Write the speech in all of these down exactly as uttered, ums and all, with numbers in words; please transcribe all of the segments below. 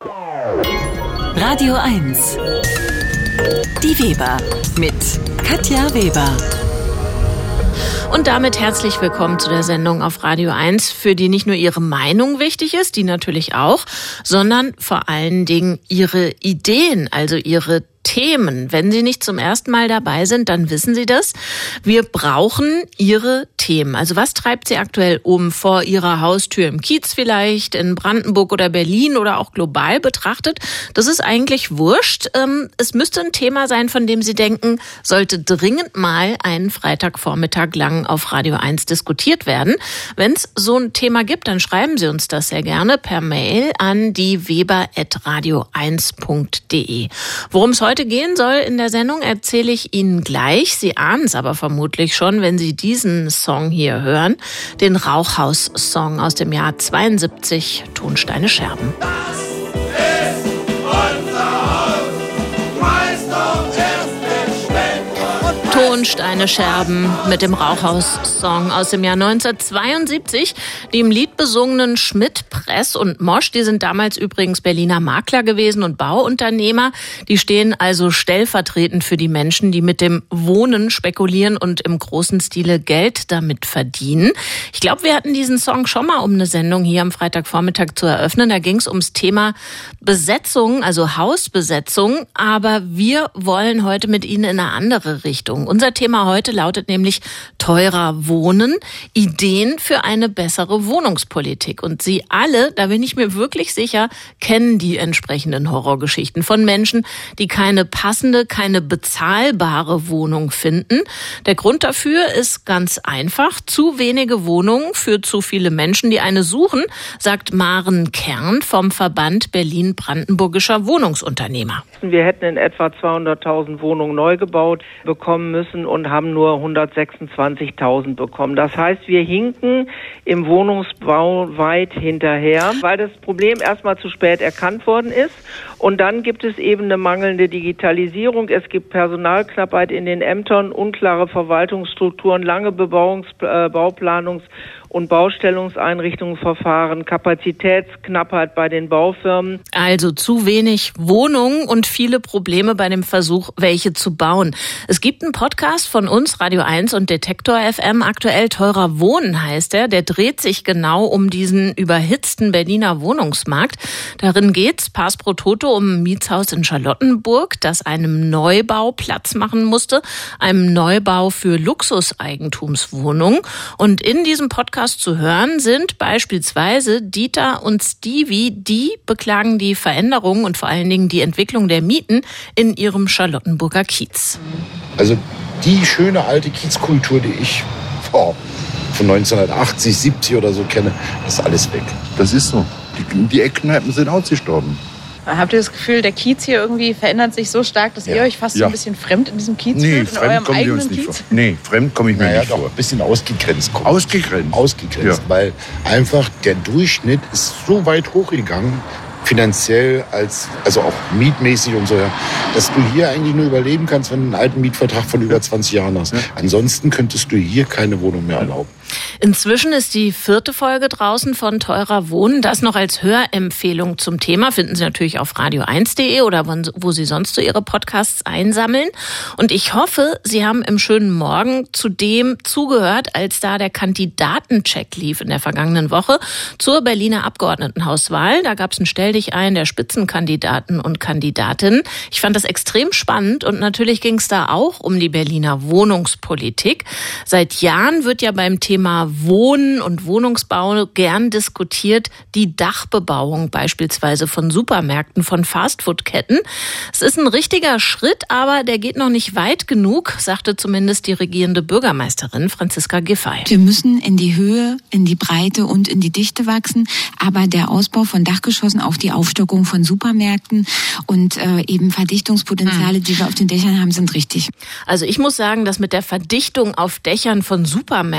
Radio eins. Die Weber mit Katja Weber. Und damit herzlich willkommen zu der Sendung auf Radio eins, für die nicht nur Ihre Meinung wichtig ist, die natürlich auch, sondern vor allen Dingen Ihre Ideen, also Ihre Themen. Wenn Sie nicht zum ersten Mal dabei sind, dann wissen Sie das. Wir brauchen Ihre Themen. Also was treibt Sie aktuell um vor Ihrer Haustür im Kiez vielleicht, in Brandenburg oder Berlin oder auch global betrachtet? Das ist eigentlich wurscht. Es müsste ein Thema sein, von dem Sie denken, sollte dringend mal einen Freitagvormittag lang auf Radio eins diskutiert werden. Wenn es so ein Thema gibt, dann schreiben Sie uns das sehr gerne per Mail an die weber at radio eins punkt de. Worum es heute gehen soll in der Sendung, erzähle ich Ihnen gleich. Sie ahnen es aber vermutlich schon, wenn Sie diesen Song hier hören. Den Rauchhaus-Song aus dem Jahr zweiundsiebzig, Tonsteine Scherben. Das ist unser Haus, meist doch erst mit Spenden. Tonsteine Scherben mit dem Rauchhaus-Song aus dem Jahr neunzehnhundertzweiundsiebzig. Die im Lied besungenen Schmidt, Press und Mosch, die sind damals übrigens Berliner Makler gewesen und Bauunternehmer. Die stehen also stellvertretend für die Menschen, die mit dem Wohnen spekulieren und im großen Stile Geld damit verdienen. Ich glaube, wir hatten diesen Song schon mal, um eine Sendung hier am Freitagvormittag zu eröffnen. Da ging es ums Thema Besetzung, also Hausbesetzung. Aber wir wollen heute mit Ihnen in eine andere Richtung. Unser Thema heute lautet nämlich teurer Wohnen, Ideen für eine bessere Wohnungspolitik. Und Sie alle, da bin ich mir wirklich sicher, kennen die entsprechenden Horrorgeschichten von Menschen, die keine passende, keine bezahlbare Wohnung finden. Der Grund dafür ist ganz einfach: zu wenige Wohnungen für zu viele Menschen, die eine suchen, sagt Maren Kern vom Verband Berlin-Brandenburgischer Wohnungsunternehmer. Wir hätten in etwa zweihunderttausend Wohnungen neu gebaut bekommen müssen und haben nur hundertsechsundzwanzigtausend bekommen. Das heißt, wir hinken im Wohnungsbau weit hinterher, weil das Problem erstmal zu spät erkannt worden ist. Und dann gibt es eben eine mangelnde Digitalisierung. Es gibt Personalknappheit in den Ämtern, unklare Verwaltungsstrukturen, lange Bebauungs-, äh, Bauplanungs- und Baustellungseinrichtungsverfahren, Kapazitätsknappheit bei den Baufirmen. Also zu wenig Wohnungen und viele Probleme bei dem Versuch, welche zu bauen. Es gibt einen Podcast von uns, Radio eins und Detektor F M, aktuell Teurer Wohnen heißt er. Der dreht sich genau um diesen überhitzten Berliner Wohnungsmarkt. Darin geht's pars pro toto um ein Mietshaus in Charlottenburg, das einem Neubau Platz machen musste, einem Neubau für Luxuseigentumswohnungen. Und in diesem Podcast zu hören sind beispielsweise Dieter und Stevie, die beklagen die Veränderungen und vor allen Dingen die Entwicklung der Mieten in ihrem Charlottenburger Kiez. Also die schöne alte Kiezkultur, die ich oh, von neunzehnhundertachtzig, siebzig oder so kenne, ist alles weg. Das ist so. Die, die Eckkneipen sind ausgestorben. Habt ihr das Gefühl, der Kiez hier irgendwie verändert sich so stark, dass ja. ihr euch fast ja. so ein bisschen fremd in diesem Kiez nee, fühlt? In eurem kommen eigenen wir uns nicht Kiez? vor. Nee, fremd komme ich mir naja, nicht doch, vor. Ein bisschen ausgegrenzt. Kommt. Ausgegrenzt? Ausgegrenzt, ja. Weil einfach der Durchschnitt ist so weit hochgegangen, finanziell als, also auch mietmäßig und so, dass du hier eigentlich nur überleben kannst, wenn du einen alten Mietvertrag von über zwanzig Jahren hast. Ja. Ansonsten könntest du hier keine Wohnung mehr erlauben. Inzwischen ist die vierte Folge draußen von Teurer Wohnen. Das noch als Hörempfehlung zum Thema finden Sie natürlich auf radio eins punkt de oder wo Sie sonst so Ihre Podcasts einsammeln. Und ich hoffe, Sie haben im schönen Morgen zu dem zugehört, als da der Kandidatencheck lief in der vergangenen Woche zur Berliner Abgeordnetenhauswahl. Da gab es ein Stell-dich-ein der Spitzenkandidaten und Kandidatinnen. Ich fand das extrem spannend und natürlich ging es da auch um die Berliner Wohnungspolitik. Seit Jahren wird ja beim Thema Thema Wohnen und Wohnungsbau gern diskutiert, die Dachbebauung beispielsweise von Supermärkten, von Fastfood-Ketten. Es ist ein richtiger Schritt, aber der geht noch nicht weit genug, sagte zumindest die regierende Bürgermeisterin Franziska Giffey. Wir müssen in die Höhe, in die Breite und in die Dichte wachsen, aber der Ausbau von Dachgeschossen, auch die Aufstockung von Supermärkten und äh, eben Verdichtungspotenziale, hm. die wir auf den Dächern haben, sind richtig. Also ich muss sagen, dass mit der Verdichtung auf Dächern von Supermärkten hört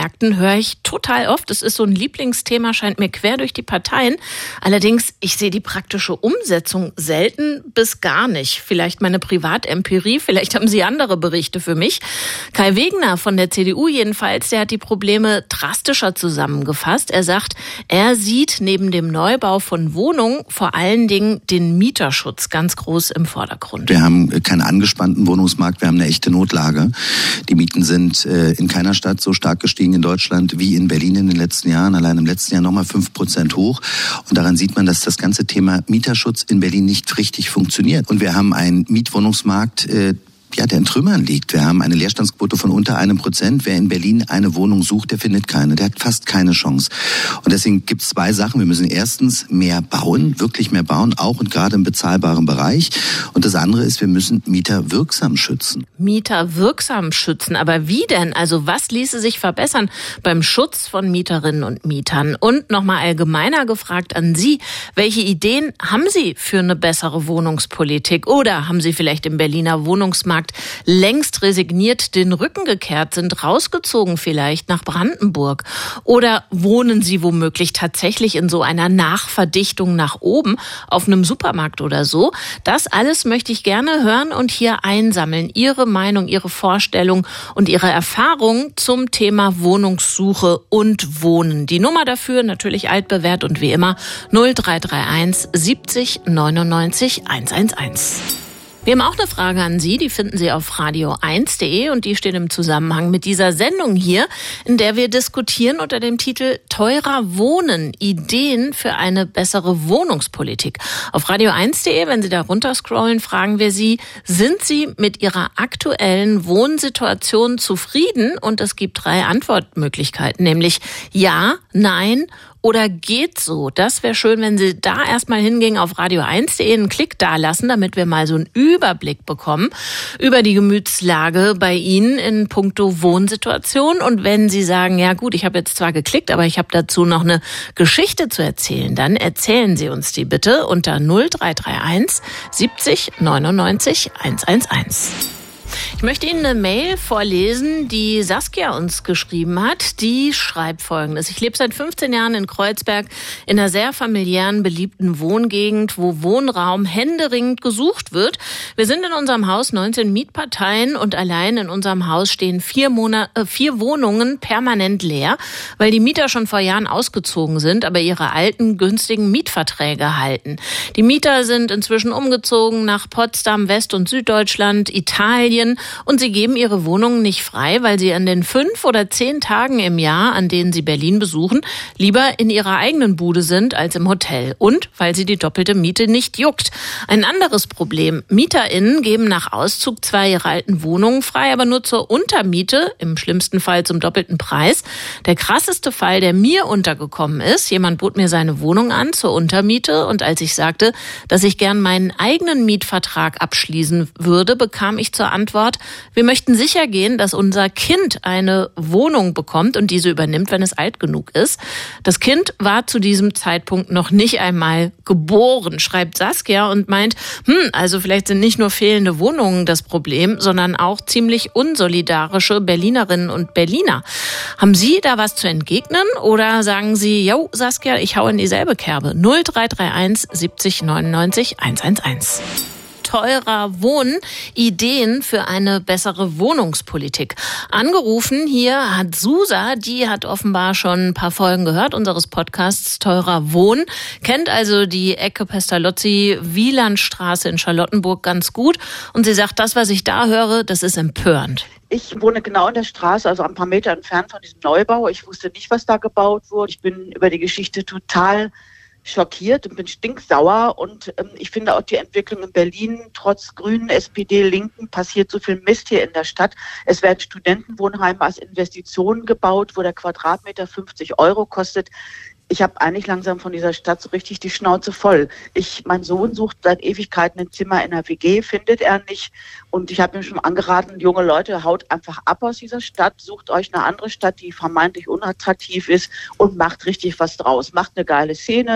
höre ich total oft. Es ist so ein Lieblingsthema, scheint mir quer durch die Parteien. Allerdings, ich sehe die praktische Umsetzung selten bis gar nicht. Vielleicht meine Privatempirie, vielleicht haben Sie andere Berichte für mich. Kai Wegener von der C D U jedenfalls, der hat die Probleme drastischer zusammengefasst. Er sagt, er sieht neben dem Neubau von Wohnungen vor allen Dingen den Mieterschutz ganz groß im Vordergrund. Wir haben keinen angespannten Wohnungsmarkt, wir haben eine echte Notlage. Die Mieten sind äh, in keiner Stadt so stark gestiegen in Deutschland wie in Berlin in den letzten Jahren. Allein im letzten Jahr nochmal fünf Prozent hoch. Und daran sieht man, dass das ganze Thema Mieterschutz in Berlin nicht richtig funktioniert. Und wir haben einen Mietwohnungsmarkt, äh, ja, der in Trümmern liegt. Wir haben eine Leerstandsquote von unter einem Prozent. Wer in Berlin eine Wohnung sucht, der findet keine. Der hat fast keine Chance. Und deswegen gibt es zwei Sachen. Wir müssen erstens mehr bauen, wirklich mehr bauen, auch und gerade im bezahlbaren Bereich. Und das andere ist, wir müssen Mieter wirksam schützen. Mieter wirksam schützen. Aber wie denn? Also was ließe sich verbessern beim Schutz von Mieterinnen und Mietern? Und nochmal allgemeiner gefragt an Sie, welche Ideen haben Sie für eine bessere Wohnungspolitik? Oder haben Sie vielleicht im Berliner Wohnungsmarkt längst resigniert, den Rücken gekehrt, sind rausgezogen vielleicht nach Brandenburg? Oder wohnen Sie womöglich tatsächlich in so einer Nachverdichtung nach oben auf einem Supermarkt oder so? Das alles möchte ich gerne hören und hier einsammeln. Ihre Meinung, Ihre Vorstellung und Ihre Erfahrung zum Thema Wohnungssuche und Wohnen. Die Nummer dafür natürlich altbewährt und wie immer null drei drei eins siebzig neunundneunzig hundertelf. Wir haben auch eine Frage an Sie, die finden Sie auf radio eins punkt de und die steht im Zusammenhang mit dieser Sendung hier, in der wir diskutieren unter dem Titel Teurer Wohnen, Ideen für eine bessere Wohnungspolitik. Auf radio eins punkt de, wenn Sie da runterscrollen, fragen wir Sie, sind Sie mit Ihrer aktuellen Wohnsituation zufrieden? Und es gibt drei Antwortmöglichkeiten, nämlich ja, nein oder geht so. Das wäre schön, wenn Sie da erstmal hingingen auf radio eins punkt de, einen Klick da lassen, damit wir mal so einen Überblick bekommen über die Gemütslage bei Ihnen in puncto Wohnsituation. Und wenn Sie sagen, ja gut, ich habe jetzt zwar geklickt, aber ich habe dazu noch eine Geschichte zu erzählen, dann erzählen Sie uns die bitte unter null drei drei eins siebzig neunundneunzig hundertelf. Ich möchte Ihnen eine Mail vorlesen, die Saskia uns geschrieben hat. Die schreibt Folgendes. Ich lebe seit fünfzehn Jahren in Kreuzberg in einer sehr familiären, beliebten Wohngegend, wo Wohnraum händeringend gesucht wird. Wir sind in unserem Haus neunzehn Mietparteien und allein in unserem Haus stehen vier, Monat, äh, vier Wohnungen permanent leer, weil die Mieter schon vor Jahren ausgezogen sind, aber ihre alten, günstigen Mietverträge halten. Die Mieter sind inzwischen umgezogen nach Potsdam, West- und Süddeutschland, Italien, und sie geben ihre Wohnungen nicht frei, weil sie an den fünf oder zehn Tagen im Jahr, an denen sie Berlin besuchen, lieber in ihrer eigenen Bude sind als im Hotel. Und weil sie die doppelte Miete nicht juckt. Ein anderes Problem. MieterInnen geben nach Auszug zwar ihre alten Wohnungen frei, aber nur zur Untermiete, im schlimmsten Fall zum doppelten Preis. Der krasseste Fall, der mir untergekommen ist, jemand bot mir seine Wohnung an zur Untermiete und als ich sagte, dass ich gern meinen eigenen Mietvertrag abschließen würde, bekam ich zur Antwort, wir möchten sicher gehen, dass unser Kind eine Wohnung bekommt und diese übernimmt, wenn es alt genug ist. Das Kind war zu diesem Zeitpunkt noch nicht einmal geboren, schreibt Saskia und meint, hm, also vielleicht sind nicht nur fehlende Wohnungen das Problem, sondern auch ziemlich unsolidarische Berlinerinnen und Berliner. Haben Sie da was zu entgegnen oder sagen Sie, jo, Saskia, ich hau in dieselbe Kerbe? null drei drei eins siebzig neunundneunzig hundertelf. Teurer Wohnen, Ideen für eine bessere Wohnungspolitik. Angerufen hier hat Susa, die hat offenbar schon ein paar Folgen gehört unseres Podcasts Teurer Wohnen, kennt also die Ecke Pestalozzi-Wielandstraße in Charlottenburg ganz gut und sie sagt, das, was ich da höre, das ist empörend. Ich wohne genau in der Straße, also ein paar Meter entfernt von diesem Neubau. Ich wusste nicht, was da gebaut wurde. Ich bin über die Geschichte total schockiert und bin stinksauer und ähm, ich finde auch die Entwicklung in Berlin, trotz Grünen, S P D, Linken, passiert so viel Mist hier in der Stadt. Es werden Studentenwohnheime als Investitionen gebaut, wo der Quadratmeter fünfzig Euro kostet. Ich habe eigentlich langsam von dieser Stadt so richtig die Schnauze voll. Ich, mein Sohn sucht seit Ewigkeiten ein Zimmer in einer W G, findet er nicht. Und ich habe ihm schon angeraten, junge Leute, haut einfach ab aus dieser Stadt, sucht euch eine andere Stadt, die vermeintlich unattraktiv ist und macht richtig was draus. Macht eine geile Szene,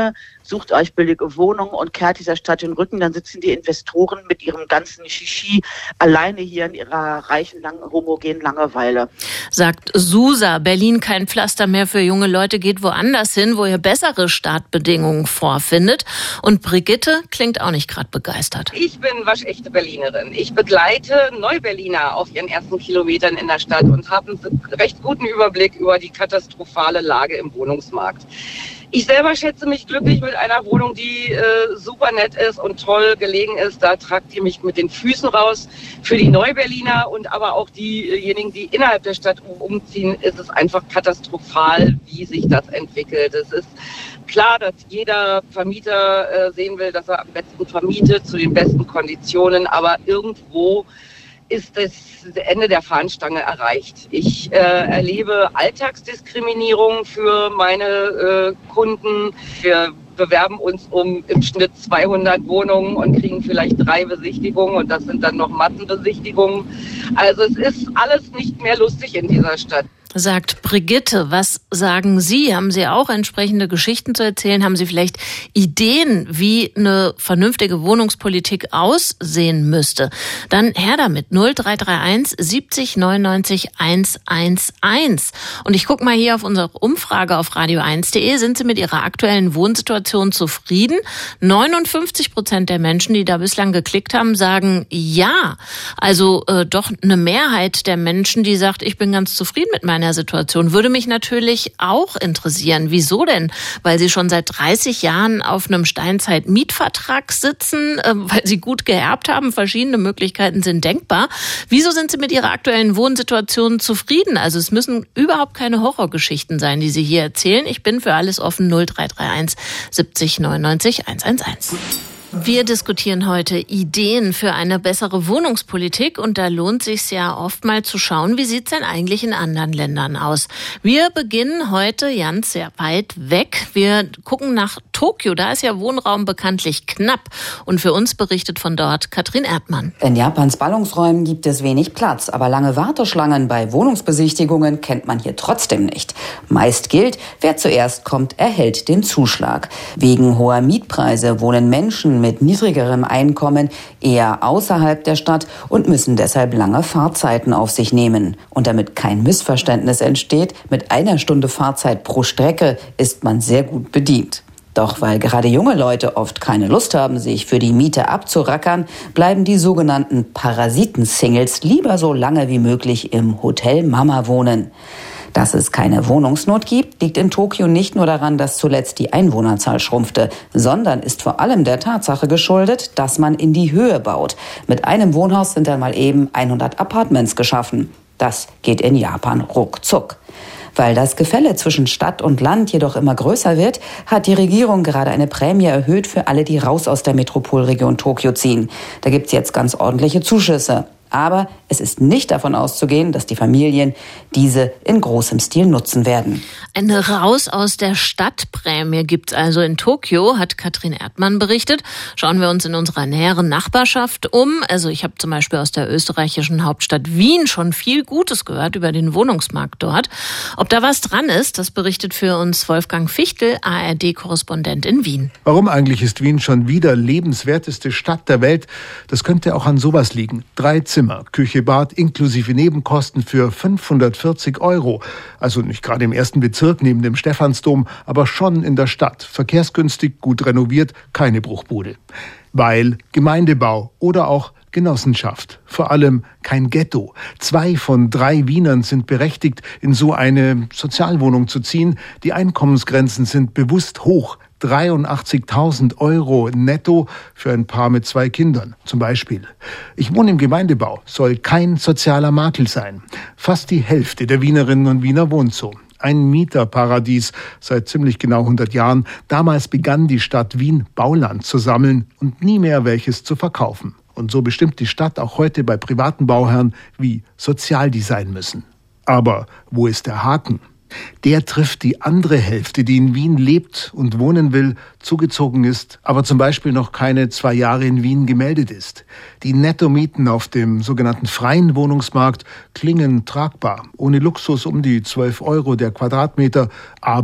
sucht euch billige Wohnungen und kehrt dieser Stadt den Rücken. Dann sitzen die Investoren mit ihrem ganzen Shishi alleine hier in ihrer reichen, langen, homogenen Langeweile. Sagt Susa, Berlin kein Pflaster mehr für junge Leute, geht woanders hin, wo ihr bessere Startbedingungen vorfindet. Und Brigitte klingt auch nicht gerade begeistert. Ich bin waschechte Berlinerin. Ich begleite Neuberliner auf ihren ersten Kilometern in der Stadt und habe einen recht guten Überblick über die katastrophale Lage im Wohnungsmarkt. Ich selber schätze mich glücklich mit einer Wohnung, die äh, super nett ist und toll gelegen ist. Da tragt ihr mich mit den Füßen raus. Für die Neuberliner und aber auch diejenigen, die innerhalb der Stadt umziehen, ist es einfach katastrophal, wie sich das entwickelt. Es ist klar, dass jeder Vermieter äh, sehen will, dass er am besten vermietet, zu den besten Konditionen, aber irgendwo ist das Ende der Fahnenstange erreicht. Ich äh, erlebe Alltagsdiskriminierung für meine äh, Kunden. Wir bewerben uns um im Schnitt zweihundert Wohnungen und kriegen vielleicht drei Besichtigungen und das sind dann noch Massenbesichtigungen. Also es ist alles nicht mehr lustig in dieser Stadt. Sagt Brigitte. Was sagen Sie? Haben Sie auch entsprechende Geschichten zu erzählen? Haben Sie vielleicht Ideen, wie eine vernünftige Wohnungspolitik aussehen müsste? Dann her damit. null drei drei eins siebzig neunundneunzig hundertundzehn. Und ich gucke mal hier auf unsere Umfrage auf radio eins punkt de. Sind Sie mit Ihrer aktuellen Wohnsituation zufrieden? neunundfünfzig Prozent der Menschen, die da bislang geklickt haben, sagen ja. Also äh, doch eine Mehrheit der Menschen, die sagt, ich bin ganz zufrieden mit meiner Situation. Würde mich natürlich auch interessieren. Wieso denn? Weil Sie schon seit dreißig Jahren auf einem Steinzeit-Mietvertrag sitzen, äh, weil Sie gut geerbt haben. Verschiedene Möglichkeiten sind denkbar. Wieso sind Sie mit Ihrer aktuellen Wohnsituation zufrieden? Also es müssen überhaupt keine Horrorgeschichten sein, die Sie hier erzählen. Ich bin für alles offen. null drei drei eins siebzig neunundneunzig hundertzehn. Wir diskutieren heute Ideen für eine bessere Wohnungspolitik und da lohnt es sich ja oft mal zu schauen, wie sieht es denn eigentlich in anderen Ländern aus. Wir beginnen heute ganz sehr weit weg. Wir gucken nach Tokio, da ist ja Wohnraum bekanntlich knapp und für uns berichtet von dort Katrin Erdmann. In Japans Ballungsräumen gibt es wenig Platz, aber lange Warteschlangen bei Wohnungsbesichtigungen kennt man hier trotzdem nicht. Meist gilt, wer zuerst kommt, erhält den Zuschlag. Wegen hoher Mietpreise wohnen Menschen mit niedrigerem Einkommen eher außerhalb der Stadt und müssen deshalb lange Fahrzeiten auf sich nehmen. Und damit kein Missverständnis entsteht, mit einer Stunde Fahrzeit pro Strecke ist man sehr gut bedient. Doch weil gerade junge Leute oft keine Lust haben, sich für die Miete abzurackern, bleiben die sogenannten Parasiten-Singles lieber so lange wie möglich im Hotel Mama wohnen. Dass es keine Wohnungsnot gibt, liegt in Tokio nicht nur daran, dass zuletzt die Einwohnerzahl schrumpfte, sondern ist vor allem der Tatsache geschuldet, dass man in die Höhe baut. Mit einem Wohnhaus sind dann mal eben hundert Apartments geschaffen. Das geht in Japan ruckzuck. Weil das Gefälle zwischen Stadt und Land jedoch immer größer wird, hat die Regierung gerade eine Prämie erhöht für alle, die raus aus der Metropolregion Tokio ziehen. Da gibt's jetzt ganz ordentliche Zuschüsse. Aber es ist nicht davon auszugehen, dass die Familien diese in großem Stil nutzen werden. Eine Raus aus der Stadt-Prämie gibt's also in Tokio, hat Katrin Erdmann berichtet. Schauen wir uns in unserer näheren Nachbarschaft um. Also ich habe zum Beispiel aus der österreichischen Hauptstadt Wien schon viel Gutes gehört über den Wohnungsmarkt dort. Ob da was dran ist, das berichtet für uns Wolfgang Fichtel, A R D-Korrespondent in Wien. Warum eigentlich ist Wien schon wieder lebenswerteste Stadt der Welt? Das könnte auch an sowas liegen. Drei Zimmer, Küche, Bad inklusive Nebenkosten für fünfhundertvierzig Euro. Also nicht gerade im ersten Bezirk neben dem Stephansdom, aber schon in der Stadt. Verkehrsgünstig, gut renoviert, keine Bruchbude. Weil Gemeindebau oder auch Genossenschaft. Vor allem kein Ghetto. Zwei von drei Wienern sind berechtigt, in so eine Sozialwohnung zu ziehen. Die Einkommensgrenzen sind bewusst hoch. dreiundachtzigtausend Euro netto für ein Paar mit zwei Kindern zum Beispiel. Ich wohne im Gemeindebau, soll kein sozialer Makel sein. Fast die Hälfte der Wienerinnen und Wiener wohnt so. Ein Mieterparadies seit ziemlich genau hundert Jahren. Damals begann die Stadt Wien Bauland zu sammeln und nie mehr welches zu verkaufen. Und so bestimmt die Stadt auch heute bei privaten Bauherren, wie sozial die sein müssen. Aber wo ist der Haken? Der trifft die andere Hälfte, die in Wien lebt und wohnen will, zugezogen ist, aber zum Beispiel noch keine zwei Jahre in Wien gemeldet ist. Die Nettomieten auf dem sogenannten freien Wohnungsmarkt klingen tragbar, ohne Luxus um die zwölf Euro der Quadratmeter, aber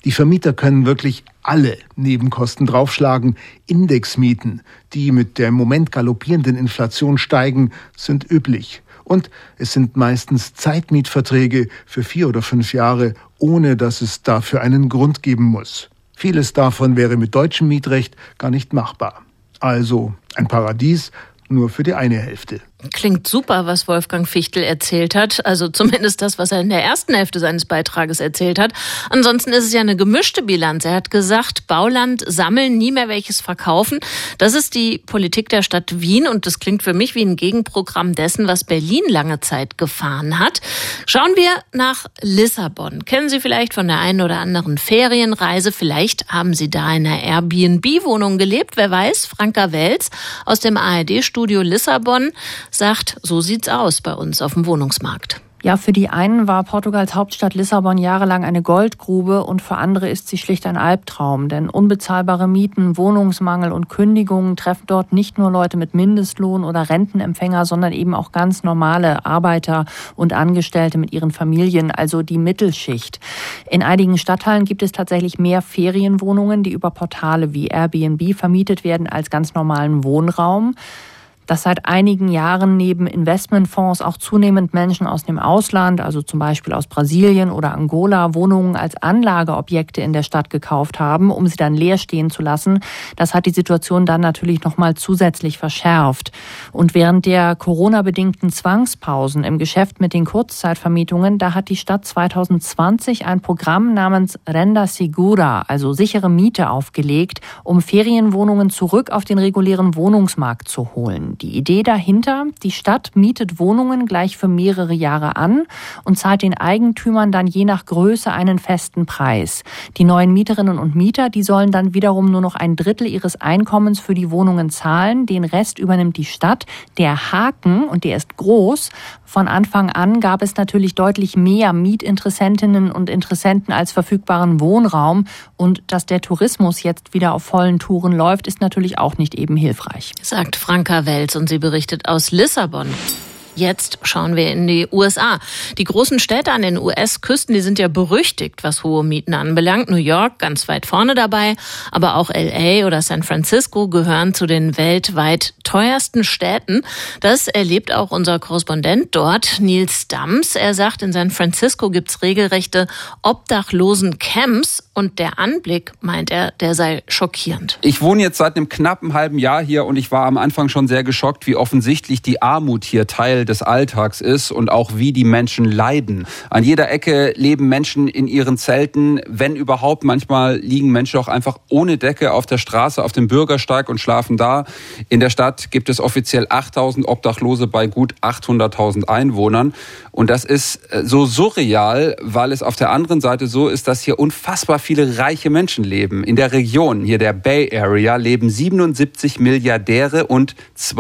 Die Vermieter können wirklich alle Nebenkosten draufschlagen. Indexmieten, die mit der im Moment galoppierenden Inflation steigen, sind üblich. Und es sind meistens Zeitmietverträge für vier oder fünf Jahre, ohne dass es dafür einen Grund geben muss. Vieles davon wäre mit deutschem Mietrecht gar nicht machbar. Also ein Paradies, nur für die eine Hälfte. Klingt super, was Wolfgang Fichtel erzählt hat. Also zumindest das, was er in der ersten Hälfte seines Beitrages erzählt hat. Ansonsten ist es ja eine gemischte Bilanz. Er hat gesagt, Bauland sammeln, nie mehr welches verkaufen. Das ist die Politik der Stadt Wien und das klingt für mich wie ein Gegenprogramm dessen, was Berlin lange Zeit gefahren hat. Schauen wir nach Lissabon. Kennen Sie vielleicht von der einen oder anderen Ferienreise? Vielleicht haben Sie da in einer Airbnb-Wohnung gelebt. Wer weiß? Franka Welz aus dem A R D-Studio Lissabon sagt, so sieht's aus bei uns auf dem Wohnungsmarkt. Ja, für die einen war Portugals Hauptstadt Lissabon jahrelang eine Goldgrube und für andere ist sie schlicht ein Albtraum. Denn unbezahlbare Mieten, Wohnungsmangel und Kündigungen treffen dort nicht nur Leute mit Mindestlohn oder Rentenempfänger, sondern eben auch ganz normale Arbeiter und Angestellte mit ihren Familien, also die Mittelschicht. In einigen Stadtteilen gibt es tatsächlich mehr Ferienwohnungen, die über Portale wie Airbnb vermietet werden als ganz normalen Wohnraum. Dass seit einigen Jahren neben Investmentfonds auch zunehmend Menschen aus dem Ausland, also zum Beispiel aus Brasilien oder Angola, Wohnungen als Anlageobjekte in der Stadt gekauft haben, um sie dann leer stehen zu lassen, das hat die Situation dann natürlich nochmal zusätzlich verschärft. Und während der Corona-bedingten Zwangspausen im Geschäft mit den Kurzzeitvermietungen, da hat die Stadt zwanzig zwanzig ein Programm namens Renda Segura, also sichere Miete, aufgelegt, um Ferienwohnungen zurück auf den regulären Wohnungsmarkt zu holen. Die Idee dahinter, die Stadt mietet Wohnungen gleich für mehrere Jahre an und zahlt den Eigentümern dann je nach Größe einen festen Preis. Die neuen Mieterinnen und Mieter, die sollen dann wiederum nur noch ein Drittel ihres Einkommens für die Wohnungen zahlen. Den Rest übernimmt die Stadt. Der Haken, und der ist groß, von Anfang an gab es natürlich deutlich mehr Mietinteressentinnen und Interessenten als verfügbaren Wohnraum. Und dass der Tourismus jetzt wieder auf vollen Touren läuft, ist natürlich auch nicht eben hilfreich. Sagt Franka Welz und sie berichtet aus Lissabon. Jetzt schauen wir in die U S A. Die großen Städte an den U S-Küsten, die sind ja berüchtigt, was hohe Mieten anbelangt. New York ganz weit vorne dabei, aber auch L A oder San Francisco gehören zu den weltweit teuersten Städten. Das erlebt auch unser Korrespondent dort, Nils Dams. Er sagt, in San Francisco gibt's regelrechte Obdachlosen-Camps und der Anblick, meint er, der sei schockierend. Ich wohne jetzt seit einem knappen halben Jahr hier und ich war am Anfang schon sehr geschockt, wie offensichtlich die Armut hier Teil des Alltags ist und auch wie die Menschen leiden. An jeder Ecke leben Menschen in ihren Zelten, wenn überhaupt. Manchmal liegen Menschen auch einfach ohne Decke auf der Straße, auf dem Bürgersteig und schlafen da. In der Stadt gibt es offiziell achttausend Obdachlose bei gut achthunderttausend Einwohnern. Und das ist so surreal, weil es auf der anderen Seite so ist, dass hier unfassbar viele reiche Menschen leben. In der Region, hier der Bay Area, leben siebenundsiebzig Milliardäre und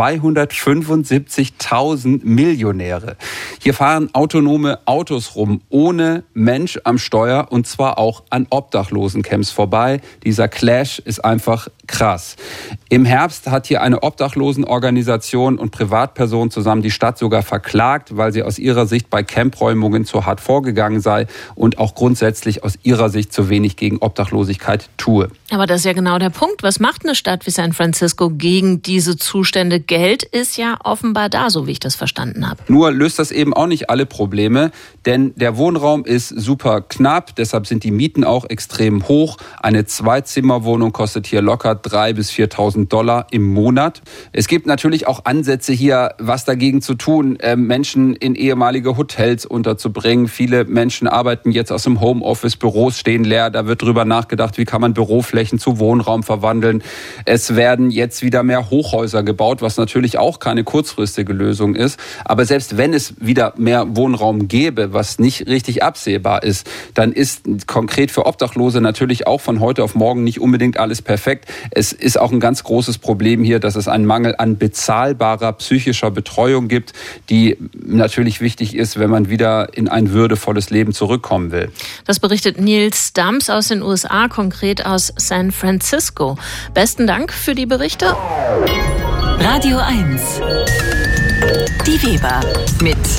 zweihundertfünfundsiebzigtausend Millionäre. Hier fahren autonome Autos rum, ohne Mensch am Steuer und zwar auch an Obdachlosencamps vorbei. Dieser Clash ist einfach krass. Im Herbst hat hier eine Obdachlosenorganisation und Privatperson zusammen die Stadt sogar verklagt, weil sie aus ihrer Sicht bei Campräumungen zu hart vorgegangen sei und auch grundsätzlich aus ihrer Sicht zu wenig gegen Obdachlosigkeit tue. Aber das ist ja genau der Punkt. Was macht eine Stadt wie San Francisco gegen diese Zustände? Geld ist ja offenbar da, so wie ich das verstanden habe. Nur löst das eben auch nicht alle Probleme, denn der Wohnraum ist super knapp, deshalb sind die Mieten auch extrem hoch. Eine Zweizimmerwohnung kostet hier locker dreitausend bis viertausend Dollar im Monat. Es gibt natürlich auch Ansätze hier, was dagegen zu tun, Menschen in ehemalige Hotels unterzubringen. Viele Menschen arbeiten jetzt aus dem Homeoffice, Büros stehen leer, da wird drüber nachgedacht, wie kann man Büroflächen zu Wohnraum verwandeln. Es werden jetzt wieder mehr Hochhäuser gebaut, was natürlich auch keine kurzfristige Lösung ist. Aber selbst wenn es wieder mehr Wohnraum gäbe, was nicht richtig absehbar ist, dann ist konkret für Obdachlose natürlich auch von heute auf morgen nicht unbedingt alles perfekt. Es ist auch ein ganz großes Problem hier, dass es einen Mangel an bezahlbarer psychischer Betreuung gibt, die natürlich wichtig ist, wenn man wieder in ein würdevolles Leben zurückkommen will. Das berichtet Nils Dams aus den U S A, konkret aus San Francisco. Besten Dank für die Berichte. Radio eins. Die Weber mit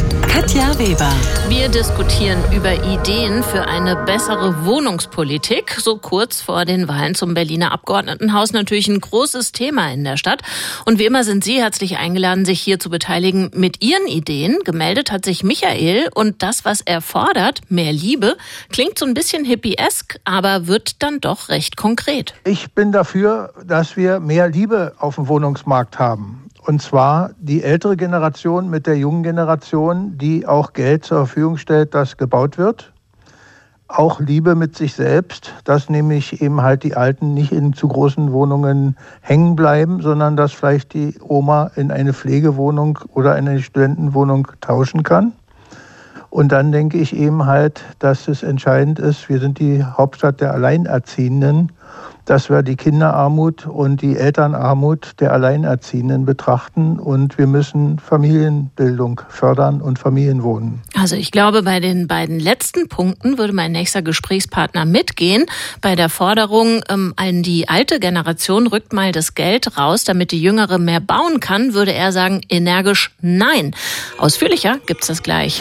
Katja Weber. Wir diskutieren über Ideen für eine bessere Wohnungspolitik. So kurz vor den Wahlen zum Berliner Abgeordnetenhaus natürlich ein großes Thema in der Stadt. Und wie immer sind Sie herzlich eingeladen, sich hier zu beteiligen mit Ihren Ideen. Gemeldet hat sich Michael und das, was er fordert, mehr Liebe, klingt so ein bisschen hippiesk, aber wird dann doch recht konkret. Ich bin dafür, dass wir mehr Liebe auf dem Wohnungsmarkt haben. Und zwar die ältere Generation mit der jungen Generation, die auch Geld zur Verfügung stellt, das gebaut wird. Auch Liebe mit sich selbst, dass nämlich eben halt die Alten nicht in zu großen Wohnungen hängen bleiben, sondern dass vielleicht die Oma in eine Pflegewohnung oder in eine Studentenwohnung tauschen kann. Und dann denke ich eben halt, dass es entscheidend ist, wir sind die Hauptstadt der Alleinerziehenden, dass wir die Kinderarmut und die Elternarmut der Alleinerziehenden betrachten und wir müssen Familienbildung fördern und Familienwohnen. Also ich glaube, bei den beiden letzten Punkten würde mein nächster Gesprächspartner mitgehen. Bei der Forderung ähm, an die alte Generation, rückt mal das Geld raus, damit die Jüngere mehr bauen kann, würde er sagen energisch nein. Ausführlicher gibt's das gleich.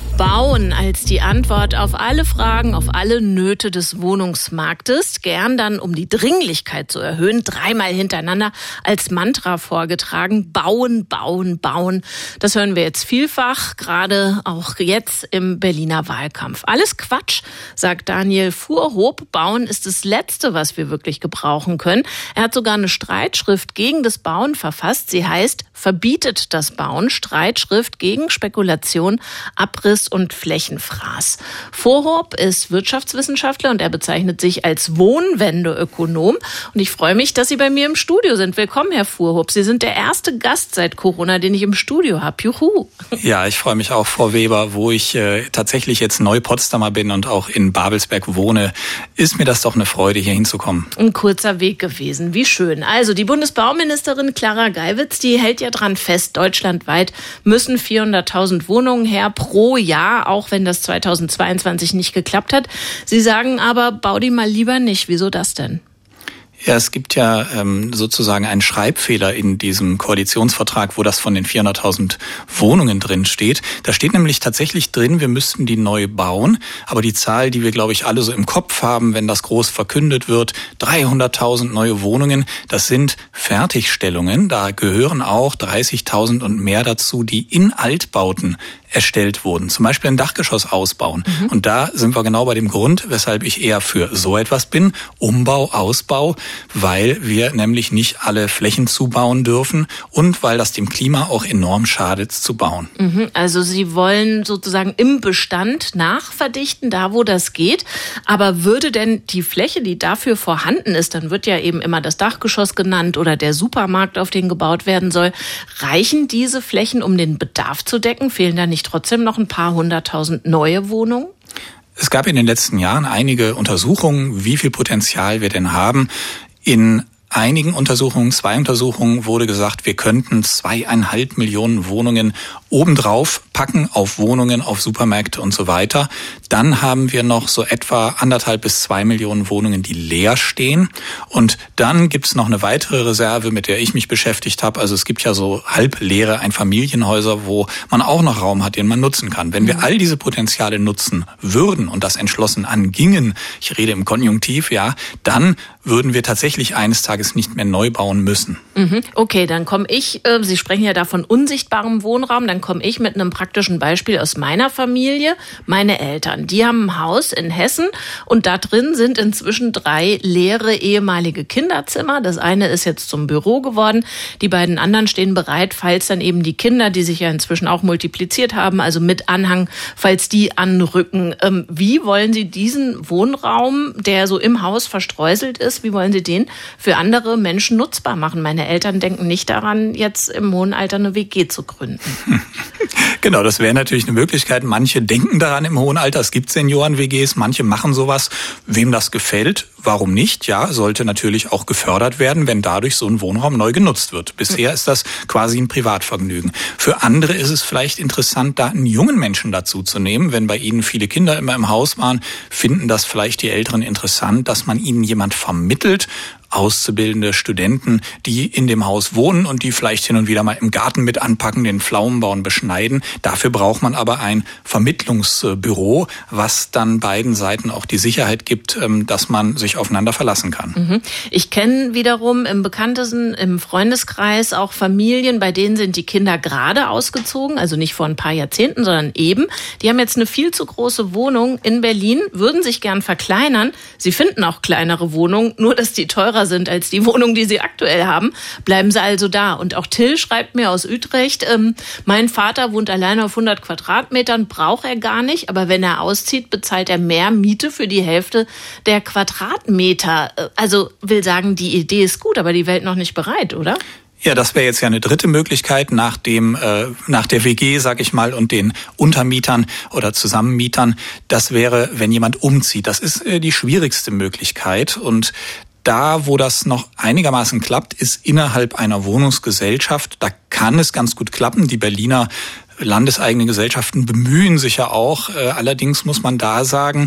Bauen als die Antwort auf alle Fragen, auf alle Nöte des Wohnungsmarktes. Gern dann, um die Dringlichkeit zu erhöhen, dreimal hintereinander als Mantra vorgetragen. Bauen, bauen, bauen. Das hören wir jetzt vielfach, gerade auch jetzt im Berliner Wahlkampf. Alles Quatsch, sagt Daniel Fuhrhoop. Bauen ist das Letzte, was wir wirklich gebrauchen können. Er hat sogar eine Streitschrift gegen das Bauen verfasst. Sie heißt Verbietet das Bauen. Streitschrift gegen Spekulation, Abriss und Flächenfraß. Fuhrhoop ist Wirtschaftswissenschaftler und er bezeichnet sich als Wohnwendeökonom. Und ich freue mich, dass Sie bei mir im Studio sind. Willkommen, Herr Fuhrhoop. Sie sind der erste Gast seit Corona, den ich im Studio habe. Juhu. Ja, ich freue mich auch, Frau Weber, wo ich äh, tatsächlich jetzt Neu-Potsdamer bin und auch in Babelsberg wohne, ist mir das doch eine Freude, hier hinzukommen. Ein kurzer Weg gewesen. Wie schön. Also die Bundesbauministerin Clara Geiwitz, die hält ja dran fest, deutschlandweit müssen vierhunderttausend Wohnungen her pro Jahr, auch wenn das zweitausendzweiundzwanzig nicht geklappt hat. Sie sagen aber, bau die mal lieber nicht. Wieso das denn? Ja, es gibt ja ähm, sozusagen einen Schreibfehler in diesem Koalitionsvertrag, wo das von den vierhunderttausend Wohnungen drin steht. Da steht nämlich tatsächlich drin, wir müssten die neu bauen. Aber die Zahl, die wir, glaube ich, alle so im Kopf haben, wenn das groß verkündet wird, dreihunderttausend neue Wohnungen, das sind Fertigstellungen. Da gehören auch dreißigtausend und mehr dazu, die in Altbauten erstellt wurden. Zum Beispiel ein Dachgeschoss ausbauen. Mhm. Und da sind wir genau bei dem Grund, weshalb ich eher für so etwas bin. Umbau, Ausbau, weil wir nämlich nicht alle Flächen zubauen dürfen und weil das dem Klima auch enorm schadet, zu bauen. Mhm. Also Sie wollen sozusagen im Bestand nachverdichten, da wo das geht. Aber würde denn die Fläche, die dafür vorhanden ist, dann wird ja eben immer das Dachgeschoss genannt oder der Supermarkt, auf den gebaut werden soll, reichen diese Flächen, um den Bedarf zu decken? Fehlen da nicht trotzdem noch ein paar hunderttausend neue Wohnungen? Es gab in den letzten Jahren einige Untersuchungen, wie viel Potenzial wir denn haben. In einigen Untersuchungen, zwei Untersuchungen, wurde gesagt, wir könnten zweieinhalb Millionen Wohnungen obendrauf packen auf Wohnungen, auf Supermärkte und so weiter. Dann haben wir noch so etwa anderthalb bis zwei Millionen Wohnungen, die leer stehen. Und dann gibt's noch eine weitere Reserve, mit der ich mich beschäftigt habe. Also es gibt ja so halbleere Einfamilienhäuser, wo man auch noch Raum hat, den man nutzen kann. Wenn wir all diese Potenziale nutzen würden und das entschlossen angingen, ich rede im Konjunktiv, ja, dann würden wir tatsächlich eines Tages nicht mehr neu bauen müssen. Mhm. Okay, dann komme ich, äh, Sie sprechen ja da von unsichtbarem Wohnraum, dann komme ich mit einem praktischen Beispiel aus meiner Familie. Meine Eltern, die haben ein Haus in Hessen und da drin sind inzwischen drei leere ehemalige Kinderzimmer. Das eine ist jetzt zum Büro geworden, die beiden anderen stehen bereit, falls dann eben die Kinder, die sich ja inzwischen auch multipliziert haben, also mit Anhang, falls die anrücken. Ähm, wie wollen Sie diesen Wohnraum, der so im Haus verstreuselt ist, wie wollen Sie den für andere Menschen nutzbar machen? Meine Eltern denken nicht daran, jetzt im hohen Alter eine W G zu gründen. Genau, das wäre natürlich eine Möglichkeit. Manche denken daran im hohen Alter. Es gibt Senioren-W Gs, manche machen sowas. Wem das gefällt, warum nicht? Ja, sollte natürlich auch gefördert werden, wenn dadurch so ein Wohnraum neu genutzt wird. Bisher ist das quasi ein Privatvergnügen. Für andere ist es vielleicht interessant, da einen jungen Menschen dazu zu nehmen. Wenn bei ihnen viele Kinder immer im Haus waren, finden das vielleicht die Älteren interessant, dass man ihnen jemand vermittelt, auszubildende Studenten, die in dem Haus wohnen und die vielleicht hin und wieder mal im Garten mit anpacken, den Pflaumenbaum beschneiden. Dafür braucht man aber ein Vermittlungsbüro, was dann beiden Seiten auch die Sicherheit gibt, dass man sich aufeinander verlassen kann. Ich kenne wiederum im Bekanntesten, im Freundeskreis auch Familien, bei denen sind die Kinder gerade ausgezogen, also nicht vor ein paar Jahrzehnten, sondern eben. Die haben jetzt eine viel zu große Wohnung in Berlin, würden sich gern verkleinern. Sie finden auch kleinere Wohnungen, nur dass die teurer sind als die Wohnung, die sie aktuell haben. Bleiben sie also da. Und auch Till schreibt mir aus Utrecht, ähm, mein Vater wohnt alleine auf hundert Quadratmetern, braucht er gar nicht, aber wenn er auszieht, bezahlt er mehr Miete für die Hälfte der Quadratmeter. Also will sagen, die Idee ist gut, aber die Welt noch nicht bereit, oder? Ja, das wäre jetzt ja eine dritte Möglichkeit nach dem äh, nach der W G, sag ich mal, und den Untermietern oder Zusammenmietern. Das wäre, wenn jemand umzieht. Das ist äh, die schwierigste Möglichkeit. Und da, wo das noch einigermaßen klappt, ist innerhalb einer Wohnungsgesellschaft. Da kann es ganz gut klappen. Die Berliner landeseigenen Gesellschaften bemühen sich ja auch. Äh, allerdings muss man da sagen,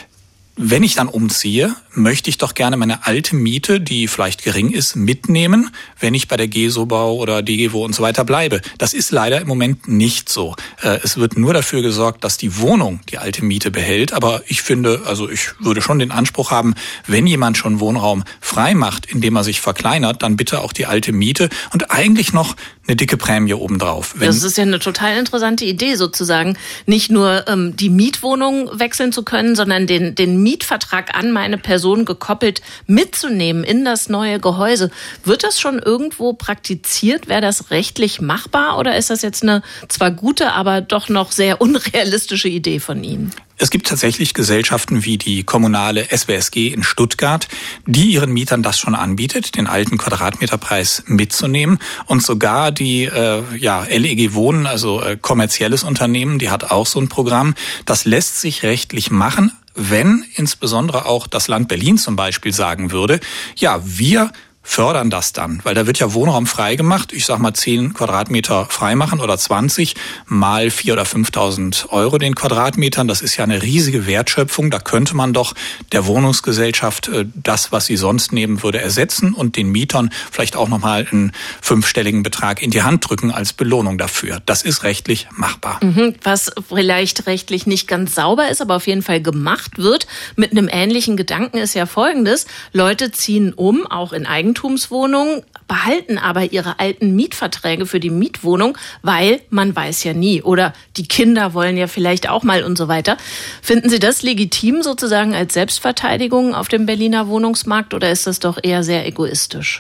wenn ich dann umziehe, möchte ich doch gerne meine alte Miete, die vielleicht gering ist, mitnehmen, wenn ich bei der GESOBau oder D G W O und so weiter bleibe. Das ist leider im Moment nicht so. Es wird nur dafür gesorgt, dass die Wohnung die alte Miete behält. Aber ich finde, also ich würde schon den Anspruch haben, wenn jemand schon Wohnraum frei macht, indem er sich verkleinert, dann bitte auch die alte Miete und eigentlich noch eine dicke Prämie obendrauf. Wenn das ist ja eine total interessante Idee sozusagen, nicht nur ähm, die Mietwohnung wechseln zu können, sondern den, den Mietvertrag an meine Person gekoppelt mitzunehmen in das neue Gehäuse. Wird das schon irgendwo praktiziert? Wäre das rechtlich machbar oder ist das jetzt eine zwar gute, aber doch noch sehr unrealistische Idee von Ihnen? Es gibt tatsächlich Gesellschaften wie die kommunale S W S G in Stuttgart, die ihren Mietern das schon anbietet, den alten Quadratmeterpreis mitzunehmen. Und sogar die äh, ja, L E G Wohnen, also äh, kommerzielles Unternehmen, die hat auch so ein Programm. Das lässt sich rechtlich machen, wenn insbesondere auch das Land Berlin zum Beispiel sagen würde, ja, wir fördern das dann, weil da wird ja Wohnraum freigemacht. Ich sag mal zehn Quadratmeter freimachen oder zwanzig mal vier oder fünftausend Euro den Quadratmetern. Das ist ja eine riesige Wertschöpfung. Da könnte man doch der Wohnungsgesellschaft das, was sie sonst nehmen würde, ersetzen und den Mietern vielleicht auch nochmal einen fünfstelligen Betrag in die Hand drücken als Belohnung dafür. Das ist rechtlich machbar. Was vielleicht rechtlich nicht ganz sauber ist, aber auf jeden Fall gemacht wird mit einem ähnlichen Gedanken ist ja Folgendes. Leute ziehen um, auch in Eigentum. Eigentumswohnungen, behalten aber ihre alten Mietverträge für die Mietwohnung, weil man weiß ja nie. Oder die Kinder wollen ja vielleicht auch mal und so weiter. Finden Sie das legitim sozusagen als Selbstverteidigung auf dem Berliner Wohnungsmarkt oder ist das doch eher sehr egoistisch?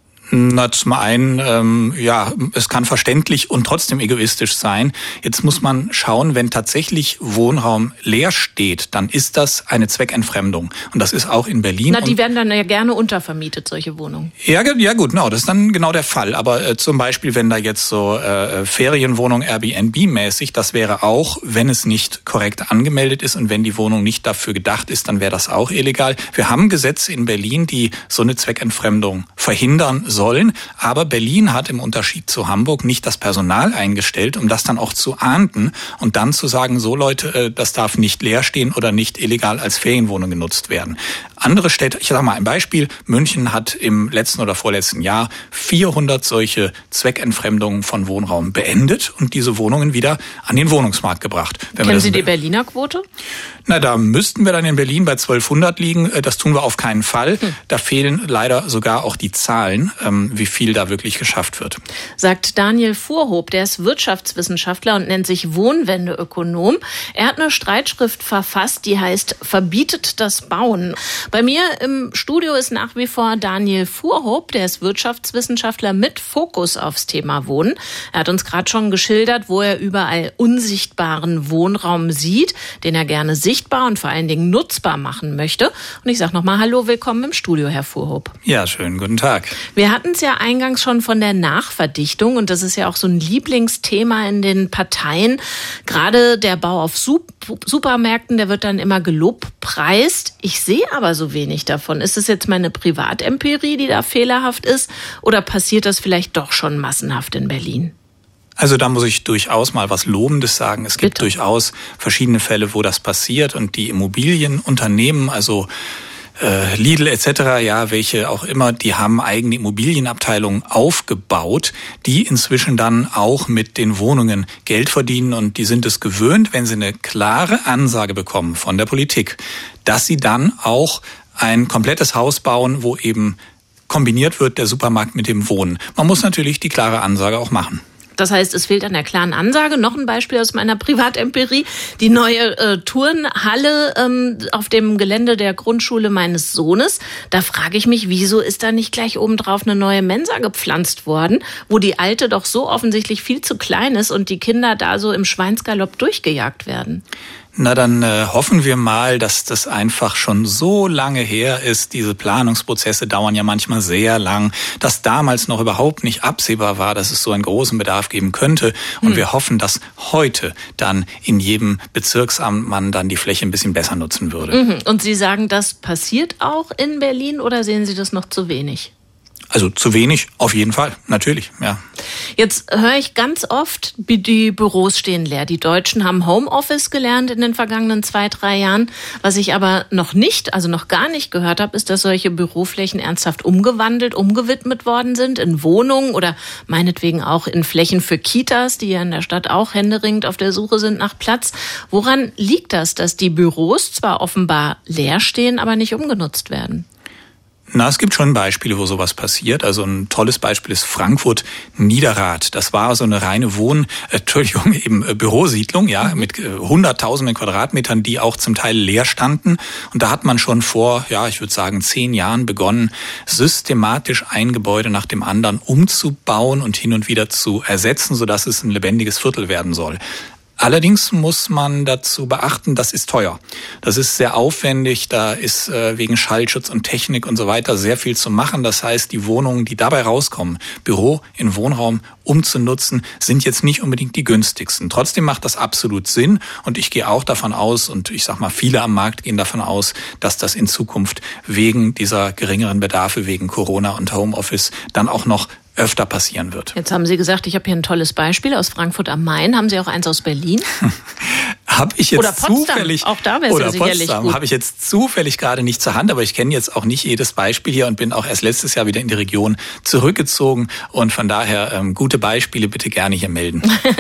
Na, zum einen, ähm, ja, es kann verständlich und trotzdem egoistisch sein. Jetzt muss man schauen, wenn tatsächlich Wohnraum leer steht, dann ist das eine Zweckentfremdung. Und das ist auch in Berlin. Na, die werden dann ja gerne untervermietet, solche Wohnungen. Ja, ja gut, genau, das ist dann genau der Fall. Aber äh, zum Beispiel, wenn da jetzt so äh, Ferienwohnung Airbnb-mäßig, das wäre auch, wenn es nicht korrekt angemeldet ist und wenn die Wohnung nicht dafür gedacht ist, dann wäre das auch illegal. Wir haben Gesetze in Berlin, die so eine Zweckentfremdung verhindern sollen. Aber Berlin hat im Unterschied zu Hamburg nicht das Personal eingestellt, um das dann auch zu ahnden und dann zu sagen, so Leute, das darf nicht leer stehen oder nicht illegal als Ferienwohnung genutzt werden. Andere Städte, ich sage mal ein Beispiel, München hat im letzten oder vorletzten Jahr vierhundert solche Zweckentfremdungen von Wohnraum beendet und diese Wohnungen wieder an den Wohnungsmarkt gebracht. Wenn Kennen Sie die Berliner Quote? Na, da müssten wir dann in Berlin bei zwölfhundert liegen. Das tun wir auf keinen Fall. Hm. Da fehlen leider sogar auch die Zahlen, wie viel da wirklich geschafft wird. Sagt Daniel Fuhrhob, der ist Wirtschaftswissenschaftler und nennt sich Wohnwendeökonom. Er hat eine Streitschrift verfasst, die heißt Verbietet das Bauen. Bei mir im Studio ist nach wie vor Daniel Fuhrhob, der ist Wirtschaftswissenschaftler mit Fokus aufs Thema Wohnen. Er hat uns gerade schon geschildert, wo er überall unsichtbaren Wohnraum sieht, den er gerne sichtbar und vor allen Dingen nutzbar machen möchte. Und ich sage nochmal Hallo, willkommen im Studio, Herr Fuhrhob. Ja, schönen guten Tag. Wir hatten es ja eingangs schon von der Nachverdichtung und das ist ja auch so ein Lieblingsthema in den Parteien. Gerade der Bau auf Supermärkten, der wird dann immer gelobpreist. Ich sehe aber so wenig davon. Ist es jetzt meine Privatempirie, die da fehlerhaft ist oder passiert das vielleicht doch schon massenhaft in Berlin? Also da muss ich durchaus mal was Lobendes sagen. Es gibt Bitte. durchaus verschiedene Fälle, wo das passiert und die Immobilienunternehmen, also äh, Lidl et cetera, ja, welche auch immer, die haben eigene Immobilienabteilungen aufgebaut, die inzwischen dann auch mit den Wohnungen Geld verdienen und die sind es gewöhnt, wenn sie eine klare Ansage bekommen von der Politik, dass sie dann auch ein komplettes Haus bauen, wo eben kombiniert wird der Supermarkt mit dem Wohnen. Man muss natürlich die klare Ansage auch machen. Das heißt, es fehlt an der klaren Ansage. Noch ein Beispiel aus meiner Privatempirie. Die neue äh, Turnhalle ähm, auf dem Gelände der Grundschule meines Sohnes. Da frage ich mich, wieso ist da nicht gleich obendrauf eine neue Mensa gepflanzt worden, wo die alte doch so offensichtlich viel zu klein ist und die Kinder da so im Schweinsgalopp durchgejagt werden? Na, dann äh, hoffen wir mal, dass das einfach schon so lange her ist. Diese Planungsprozesse dauern ja manchmal sehr lang, dass damals noch überhaupt nicht absehbar war, dass es so einen großen Bedarf geben könnte. Und hm. wir hoffen, dass heute dann in jedem Bezirksamt man dann die Fläche ein bisschen besser nutzen würde. Mhm. Und Sie sagen, das passiert auch in Berlin oder sehen Sie das noch zu wenig? Also zu wenig, auf jeden Fall, natürlich, ja. Jetzt höre ich ganz oft, die Büros stehen leer. Die Deutschen haben Homeoffice gelernt in den vergangenen zwei, drei Jahren. Was ich aber noch nicht, also noch gar nicht gehört habe, ist, dass solche Büroflächen ernsthaft umgewandelt, umgewidmet worden sind in Wohnungen oder meinetwegen auch in Flächen für Kitas, die ja in der Stadt auch händeringend auf der Suche sind nach Platz. Woran liegt das, dass die Büros zwar offenbar leer stehen, aber nicht umgenutzt werden? Na, es gibt schon Beispiele, wo sowas passiert. Also ein tolles Beispiel ist Frankfurt-Niederrad. Das war so eine reine Wohn-, äh, Entschuldigung, eben äh, Bürosiedlung, ja, mit äh, hunderttausenden Quadratmetern, die auch zum Teil leer standen. Und da hat man schon vor, ja, ich würde sagen, zehn Jahren begonnen, systematisch ein Gebäude nach dem anderen umzubauen und hin und wieder zu ersetzen, sodass es ein lebendiges Viertel werden soll. Allerdings muss man dazu beachten, das ist teuer. Das ist sehr aufwendig, da ist äh, wegen Schallschutz und Technik und so weiter sehr viel zu machen. Das heißt, die Wohnungen, die dabei rauskommen, Büro in Wohnraum umzunutzen, sind jetzt nicht unbedingt die günstigsten. Trotzdem macht das absolut Sinn und ich gehe auch davon aus und ich sag mal, viele am Markt gehen davon aus, dass das in Zukunft wegen dieser geringeren Bedarfe, wegen Corona und Homeoffice dann auch noch öfter passieren wird. Jetzt haben Sie gesagt, ich habe hier ein tolles Beispiel aus Frankfurt am Main. Haben Sie auch eins aus Berlin? Habe ich jetzt oder Potsdam, zufällig auch da wäre es ja sicherlich Potsdam, gut. Habe ich jetzt zufällig gerade nicht zur Hand, aber ich kenne jetzt auch nicht jedes Beispiel hier und bin auch erst letztes Jahr wieder in die Region zurückgezogen und von daher ähm, gute Beispiele bitte gerne hier melden.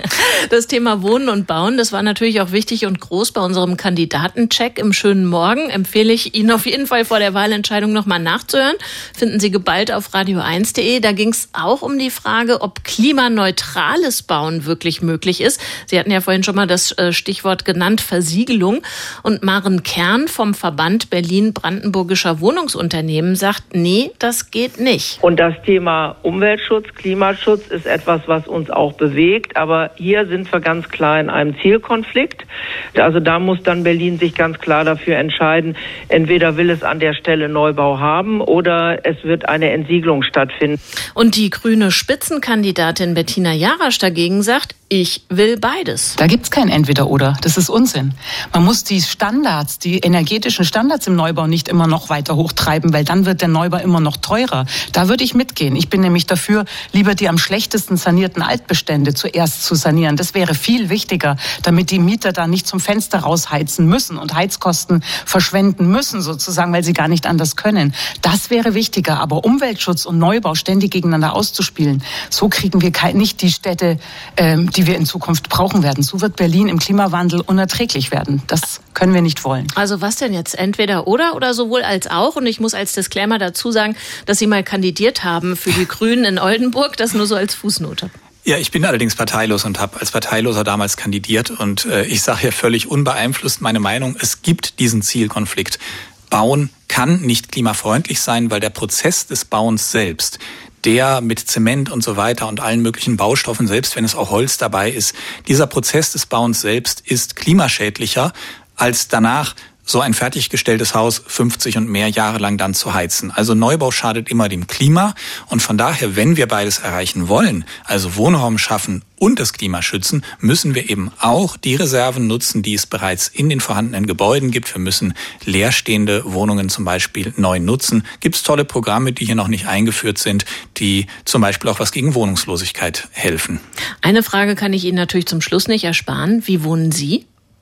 Das Thema Wohnen und Bauen, das war natürlich auch wichtig und groß bei unserem Kandidatencheck im schönen Morgen. Empfehle ich Ihnen auf jeden Fall vor der Wahlentscheidung nochmal nachzuhören. Finden Sie geballt auf radio eins punkt de. Da ging es auch um die Frage, ob klimaneutrales Bauen wirklich möglich ist. Sie hatten ja vorhin schon mal das Stichwort genannt, Versiegelung. Und Maren Kern vom Verband Berlin-Brandenburgischer Wohnungsunternehmen sagt, nee, das geht nicht. Und das Thema Umweltschutz, Klimaschutz ist etwas, was uns auch bewegt. Aber hier sind wir ganz klar in einem Zielkonflikt. Also da muss dann Berlin sich ganz klar dafür entscheiden, entweder will es an der Stelle Neubau haben oder es wird eine Entsiegelung stattfinden. Und die grüne Spitzenkandidatin Bettina Jarasch dagegen sagt, ich will beides. Da gibt's kein Entweder-Oder. Das ist Unsinn. Man muss die Standards, die energetischen Standards im Neubau nicht immer noch weiter hochtreiben, weil dann wird der Neubau immer noch teurer. Da würde ich mitgehen. Ich bin nämlich dafür, lieber die am schlechtesten sanierten Altbestände zuerst zu sanieren. Das wäre viel wichtiger, damit die Mieter da nicht zum Fenster rausheizen müssen und Heizkosten verschwenden müssen, sozusagen, weil sie gar nicht anders können. Das wäre wichtiger. Aber Umweltschutz und Neubau ständig gegeneinander auszuspielen, so kriegen wir nicht die Städte, ähm, die wir in Zukunft brauchen werden. So wird Berlin im Klimawandel unerträglich werden. Das können wir nicht wollen. Also was denn jetzt? Entweder oder oder sowohl als auch? Und ich muss als Disclaimer dazu sagen, dass Sie mal kandidiert haben für die Grünen in Oldenburg. Das nur so als Fußnote. Ja, ich bin allerdings parteilos und habe als Parteiloser damals kandidiert. Und äh, ich sage hier völlig unbeeinflusst meine Meinung, es gibt diesen Zielkonflikt. Bauen kann nicht klimafreundlich sein, weil der Prozess des Bauens selbst, der mit Zement und so weiter und allen möglichen Baustoffen, selbst wenn es auch Holz dabei ist, dieser Prozess des Bauens selbst ist klimaschädlicher, als danach so ein fertiggestelltes Haus fünfzig und mehr Jahre lang dann zu heizen. Also Neubau schadet immer dem Klima und von daher, wenn wir beides erreichen wollen, also Wohnraum schaffen und das Klima schützen, müssen wir eben auch die Reserven nutzen, die es bereits in den vorhandenen Gebäuden gibt. Wir müssen leerstehende Wohnungen zum Beispiel neu nutzen. Gibt es tolle Programme, die hier noch nicht eingeführt sind, die zum Beispiel auch was gegen Wohnungslosigkeit helfen. Eine Frage kann ich Ihnen natürlich zum Schluss nicht ersparen. Wie wohnen Sie?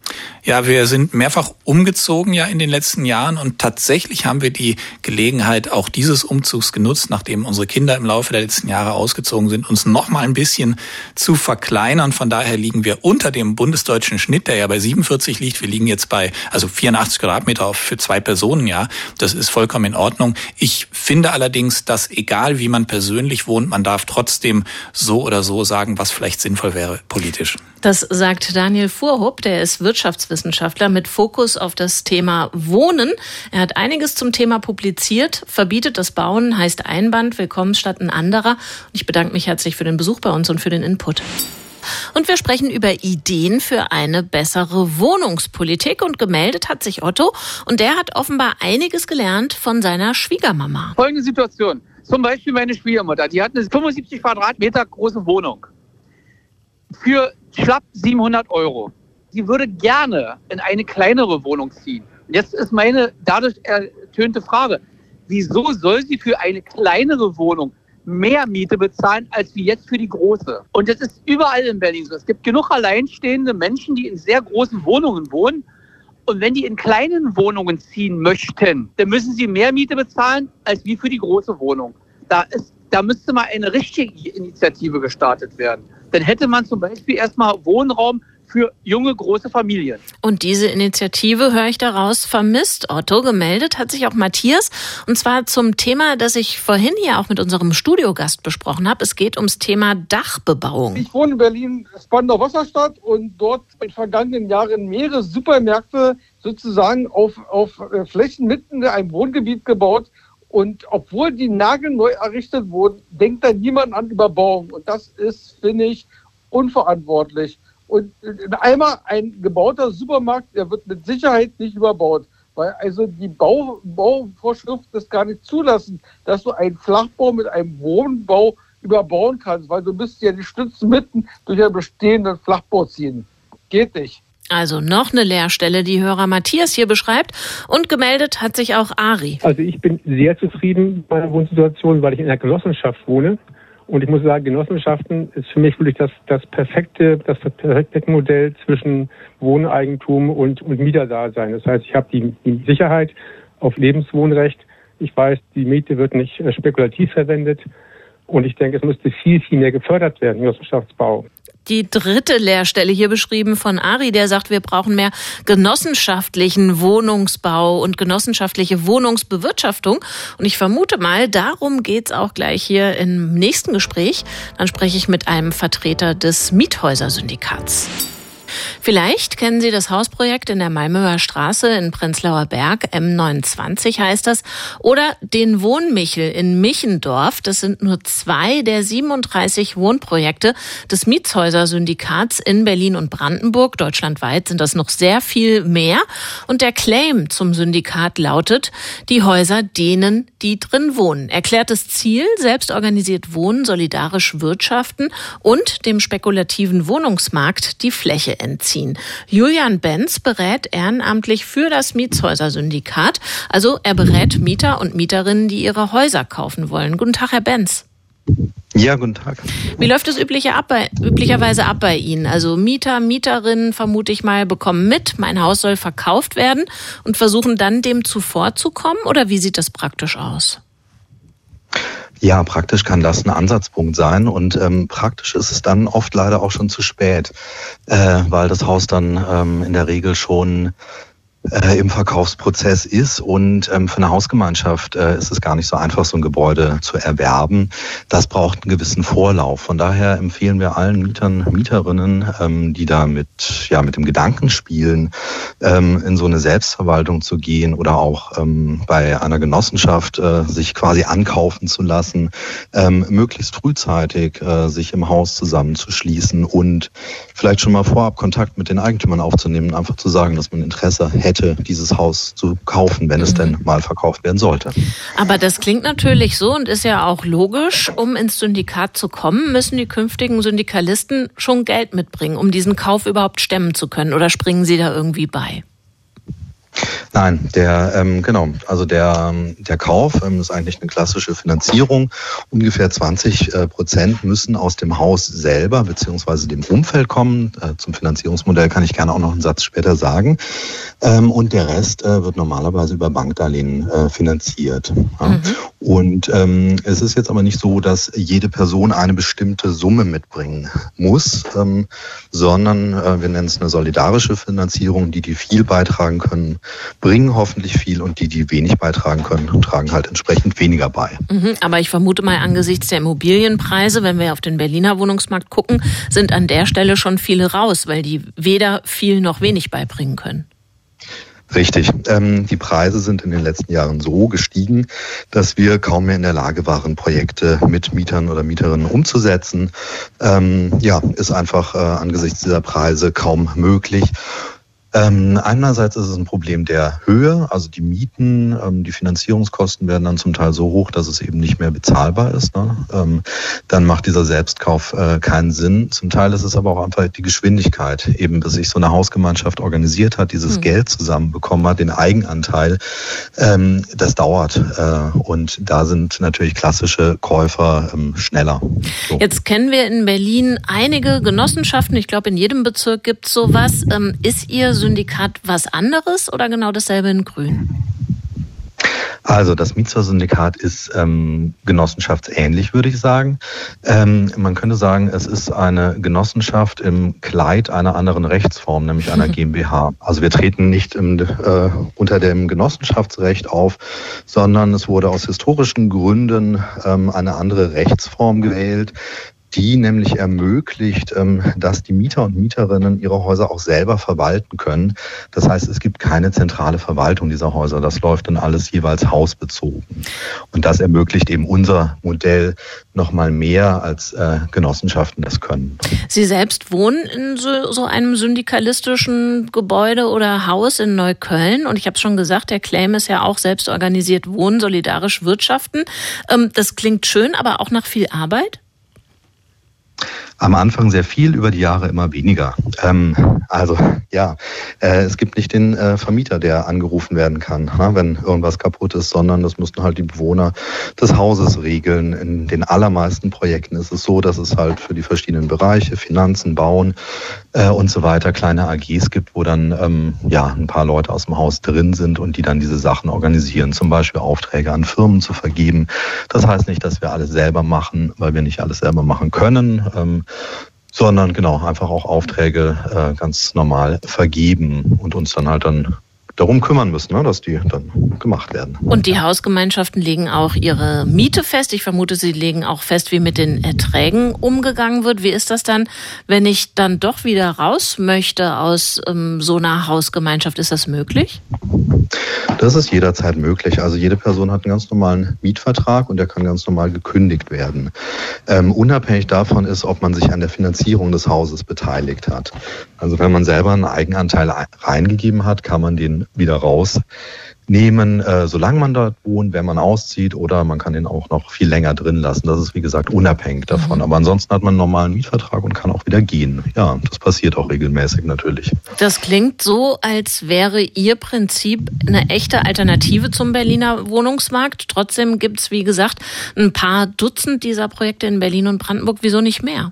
Ja, wir sind mehrfach umgezogen ja in den letzten Jahren und tatsächlich haben wir die Gelegenheit auch dieses Umzugs genutzt, nachdem unsere Kinder im Laufe der letzten Jahre ausgezogen sind, uns noch mal ein bisschen zu verkleinern. Von daher liegen wir unter dem bundesdeutschen Schnitt, der ja bei siebenundvierzig liegt. Wir liegen jetzt bei also vierundachtzig Quadratmeter für zwei Personen, ja. Das ist vollkommen in Ordnung. Ich finde allerdings, dass egal wie man persönlich wohnt, man darf trotzdem so oder so sagen, was vielleicht sinnvoll wäre politisch. Das sagt Daniel Fuhrhupp, der ist Wirtschaftswissenschaftler mit Fokus auf das Thema Wohnen. Er hat einiges zum Thema publiziert. Verbietet das Bauen heißt Einband, willkommen statt ein anderer. Und ich bedanke mich herzlich für den Besuch bei uns und für den Input. Und wir sprechen über Ideen für eine bessere Wohnungspolitik. Und gemeldet hat sich Otto. Und der hat offenbar einiges gelernt von seiner Schwiegermama. Folgende Situation. Zum Beispiel meine Schwiegermutter. Die hat eine fünfundsiebzig Quadratmeter große Wohnung. Für schlapp siebenhundert Euro. Sie würde gerne in eine kleinere Wohnung ziehen. Jetzt ist meine dadurch ertönte Frage, wieso soll sie für eine kleinere Wohnung mehr Miete bezahlen, als wie jetzt für die große? Und das ist überall in Berlin so. Es gibt genug alleinstehende Menschen, die in sehr großen Wohnungen wohnen. Und wenn die in kleinen Wohnungen ziehen möchten, dann müssen sie mehr Miete bezahlen, als wie für die große Wohnung. Da ist, da müsste mal eine richtige Initiative gestartet werden. Dann hätte man zum Beispiel erstmal Wohnraum für junge, große Familien. Und diese Initiative, höre ich daraus, vermisst Otto. Gemeldet hat sich auch Matthias. Und zwar zum Thema, das ich vorhin hier auch mit unserem Studiogast besprochen habe. Es geht ums Thema Dachbebauung. Ich wohne in Berlin, Spandau Wasserstadt, und dort in den vergangenen Jahren mehrere Supermärkte sozusagen auf, auf Flächen mitten in einem Wohngebiet gebaut. Und obwohl die nagelneu errichtet wurden, denkt da niemand an Überbauung. Und das ist, finde ich, unverantwortlich. Und einmal ein gebauter Supermarkt, der wird mit Sicherheit nicht überbaut. Weil also die Bau, Bauvorschrift das gar nicht zulassen, dass du einen Flachbau mit einem Wohnbau überbauen kannst. Weil du müsst ja die Stützen mitten durch einen bestehenden Flachbau ziehen. Geht nicht. Also noch eine Leerstelle, die Hörer Matthias hier beschreibt. Und gemeldet hat sich auch Ari. Also ich bin sehr zufrieden mit meiner Wohnsituation, weil ich in einer Genossenschaft wohne. Und ich muss sagen, Genossenschaften ist für mich wirklich das, das perfekte, das perfekte Modell zwischen Wohneigentum und, und Mieterdasein. Das heißt, ich habe die, die Sicherheit auf Lebenswohnrecht. Ich weiß, die Miete wird nicht spekulativ verwendet. Und ich denke, es müsste viel, viel mehr gefördert werden, Genossenschaftsbau. Die dritte Leerstelle hier beschrieben von Ari, der sagt, wir brauchen mehr genossenschaftlichen Wohnungsbau und genossenschaftliche Wohnungsbewirtschaftung. Und ich vermute mal, darum geht's auch gleich hier im nächsten Gespräch. Dann spreche ich mit einem Vertreter des Miethäuser-Syndikats. Vielleicht kennen Sie das Hausprojekt in der Malmöer Straße in Prenzlauer Berg, M neunundzwanzig heißt das, oder den Wohnmichel in Michendorf. Das sind nur zwei der siebenunddreißig Wohnprojekte des Mietshäuser-Syndikats in Berlin und Brandenburg. Deutschlandweit sind das noch sehr viel mehr. Und der Claim zum Syndikat lautet, die Häuser denen, die drin wohnen. Erklärtes Ziel, selbstorganisiert wohnen, solidarisch wirtschaften und dem spekulativen Wohnungsmarkt die Fläche entziehen. Julian Benz berät ehrenamtlich für das Mietshäuser-Syndikat. Also er berät Mieter und Mieterinnen, die ihre Häuser kaufen wollen. Guten Tag, Herr Benz. Ja, guten Tag. Wie läuft es übliche ab bei, üblicherweise ab bei Ihnen? Also Mieter, Mieterinnen, vermute ich mal, bekommen mit, mein Haus soll verkauft werden und versuchen dann dem zuvorzukommen? Oder wie sieht das praktisch aus? Ja, praktisch kann das ein Ansatzpunkt sein und ähm, praktisch ist es dann oft leider auch schon zu spät, äh, weil das Haus dann ähm, in der Regel schon äh, im Verkaufsprozess ist und ähm, für eine Hausgemeinschaft äh, ist es gar nicht so einfach, so ein Gebäude zu erwerben. Das braucht einen gewissen Vorlauf. Von daher empfehlen wir allen Mietern, Mieterinnen, ähm, die da mit, ja, mit dem Gedanken spielen, ähm, in so eine Selbstverwaltung zu gehen oder auch ähm, bei einer Genossenschaft äh, sich quasi ankaufen zu lassen, ähm, möglichst frühzeitig äh, sich im Haus zusammenzuschließen und vielleicht schon mal vorab Kontakt mit den Eigentümern aufzunehmen und einfach zu sagen, dass man Interesse hätte, dieses Haus zu kaufen, wenn es mhm. denn mal verkauft werden sollte. Aber das klingt natürlich so und ist ja auch logisch. Um ins Syndikat zu kommen, müssen die künftigen Syndikalisten schon Geld mitbringen, um diesen Kauf überhaupt stemmen zu können. Oder springen Sie da irgendwie bei? Nein, der ähm, genau, also der der Kauf ähm, ist eigentlich eine klassische Finanzierung. Ungefähr zwanzig äh, Prozent müssen aus dem Haus selber beziehungsweise dem Umfeld kommen. Äh, zum Finanzierungsmodell kann ich gerne auch noch einen Satz später sagen. Ähm, und der Rest äh, wird normalerweise über Bankdarlehen äh, finanziert. Ja? Mhm. Und ähm, es ist jetzt aber nicht so, dass jede Person eine bestimmte Summe mitbringen muss, ähm, sondern äh, wir nennen es eine solidarische Finanzierung. Die, die viel beitragen können, bringen hoffentlich viel, und die, die wenig beitragen können, tragen halt entsprechend weniger bei. Mhm, aber ich vermute mal, angesichts der Immobilienpreise, wenn wir auf den Berliner Wohnungsmarkt gucken, sind an der Stelle schon viele raus, weil die weder viel noch wenig beibringen können. Richtig. Ähm, die Preise sind in den letzten Jahren so gestiegen, dass wir kaum mehr in der Lage waren, Projekte mit Mietern oder Mieterinnen umzusetzen. Ähm, ja, ist einfach äh, angesichts dieser Preise kaum möglich. Ähm, einerseits ist es ein Problem der Höhe, also die Mieten, ähm, die Finanzierungskosten werden dann zum Teil so hoch, dass es eben nicht mehr bezahlbar ist. Ne? Ähm, dann macht dieser Selbstkauf äh, keinen Sinn. Zum Teil ist es aber auch einfach die Geschwindigkeit, eben bis sich so eine Hausgemeinschaft organisiert hat, dieses mhm. Geld zusammenbekommen hat, den Eigenanteil. Ähm, das dauert äh, und da sind natürlich klassische Käufer ähm, schneller. So. Jetzt kennen wir in Berlin einige Genossenschaften, ich glaube in jedem Bezirk gibt es sowas. Ähm, ist Ihr Syndikat was anderes oder genau dasselbe in Grün? Also das Mieter-Syndikat ist ähm, genossenschaftsähnlich, würde ich sagen. Ähm, man könnte sagen, es ist eine Genossenschaft im Kleid einer anderen Rechtsform, nämlich einer GmbH. Also wir treten nicht im, äh, unter dem Genossenschaftsrecht auf, sondern es wurde aus historischen Gründen ähm, eine andere Rechtsform gewählt, die nämlich ermöglicht, dass die Mieter und Mieterinnen ihre Häuser auch selber verwalten können. Das heißt, es gibt keine zentrale Verwaltung dieser Häuser. Das läuft dann alles jeweils hausbezogen. Und das ermöglicht eben unser Modell noch mal mehr, als äh, Genossenschaften das können. Sie selbst wohnen in so, so einem syndikalistischen Gebäude oder Haus in Neukölln. Und ich habe es schon gesagt, der Claim ist ja auch selbst organisiert Wohnen, solidarisch wirtschaften. Ähm, das klingt schön, aber auch nach viel Arbeit? Am Anfang sehr viel, über die Jahre immer weniger. Ähm, also ja, äh, es gibt nicht den äh, Vermieter, der angerufen werden kann, na, wenn irgendwas kaputt ist, sondern das müssten halt die Bewohner des Hauses regeln. In den allermeisten Projekten ist es so, dass es halt für die verschiedenen Bereiche, Finanzen, Bauen äh, und so weiter, kleine A Gs gibt, wo dann ähm, ja ein paar Leute aus dem Haus drin sind und die dann diese Sachen organisieren, zum Beispiel Aufträge an Firmen zu vergeben. Das heißt nicht, dass wir alles selber machen, weil wir nicht alles selber machen können, ähm, sondern genau einfach auch Aufträge äh, ganz normal vergeben und uns dann halt dann darum kümmern müssen, ne, dass die dann gemacht werden. Und die Hausgemeinschaften legen auch ihre Miete fest. Ich vermute, sie legen auch fest, wie mit den Erträgen umgegangen wird. Wie ist das dann, wenn ich dann doch wieder raus möchte aus ähm, so einer Hausgemeinschaft? Ist das möglich? Das ist jederzeit möglich. Also jede Person hat einen ganz normalen Mietvertrag und der kann ganz normal gekündigt werden. Ähm, unabhängig davon ist, ob man sich an der Finanzierung des Hauses beteiligt hat. Also wenn man selber einen Eigenanteil reingegeben hat, kann man den wieder rausnehmen, äh, solange man dort wohnt, wenn man auszieht, oder man kann den auch noch viel länger drin lassen. Das ist, wie gesagt, unabhängig davon. Aber ansonsten hat man einen normalen Mietvertrag und kann auch wieder gehen. Ja, das passiert auch regelmäßig natürlich. Das klingt so, als wäre Ihr Prinzip eine echte Alternative zum Berliner Wohnungsmarkt. Trotzdem gibt es, wie gesagt, ein paar Dutzend dieser Projekte in Berlin und Brandenburg. Wieso nicht mehr?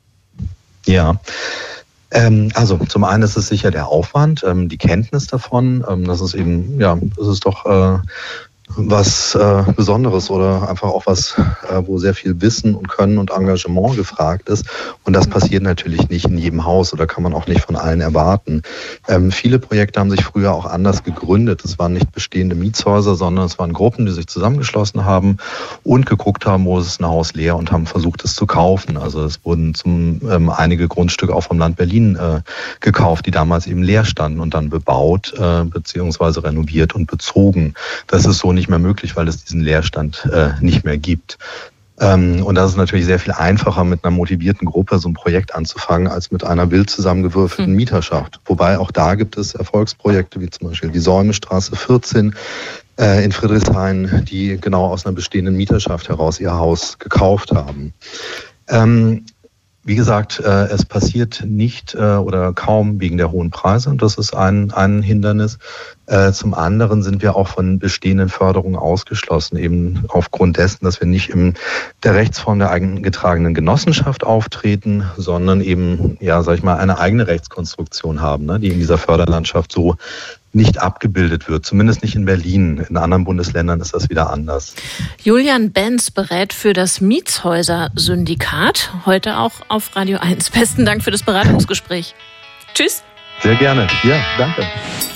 Ja, Ähm, also zum einen ist es sicher der Aufwand, ähm, die Kenntnis davon, ähm, das ist eben, ja, das ist doch äh, was äh, Besonderes oder einfach auch was, äh, wo sehr viel Wissen und Können und Engagement gefragt ist. Und das passiert natürlich nicht in jedem Haus oder kann man auch nicht von allen erwarten. Ähm, viele Projekte haben sich früher auch anders gegründet. Es waren nicht bestehende Mietshäuser, sondern es waren Gruppen, die sich zusammengeschlossen haben und geguckt haben, wo ist ein Haus leer, und haben versucht, es zu kaufen. Also es wurden zum ähm, einige Grundstücke auch vom Land Berlin äh, gekauft, die damals eben leer standen und dann bebaut äh, beziehungsweise renoviert und bezogen. Das ist so nicht mehr möglich, weil es diesen Leerstand äh, nicht mehr gibt. Ähm, und das ist natürlich sehr viel einfacher, mit einer motivierten Gruppe so ein Projekt anzufangen, als mit einer wild zusammengewürfelten mhm. Mieterschaft. Wobei auch da gibt es Erfolgsprojekte, wie zum Beispiel die Säumestraße vierzehn äh, in Friedrichshain, die genau aus einer bestehenden Mieterschaft heraus ihr Haus gekauft haben. Ähm, Wie gesagt, äh, es passiert nicht äh, oder kaum wegen der hohen Preise, und das ist ein, ein Hindernis. Äh, zum anderen sind wir auch von bestehenden Förderungen ausgeschlossen, eben aufgrund dessen, dass wir nicht in der Rechtsform der eingetragenen Genossenschaft auftreten, sondern eben, ja, sag ich mal, eine eigene Rechtskonstruktion haben, ne, die in dieser Förderlandschaft so nicht abgebildet wird, zumindest nicht in Berlin. In anderen Bundesländern ist das wieder anders. Julian Benz berät für das Mietshäuser-Syndikat, heute auch auf Radio eins. Besten Dank für das Beratungsgespräch. Tschüss. Sehr gerne. Ja, danke.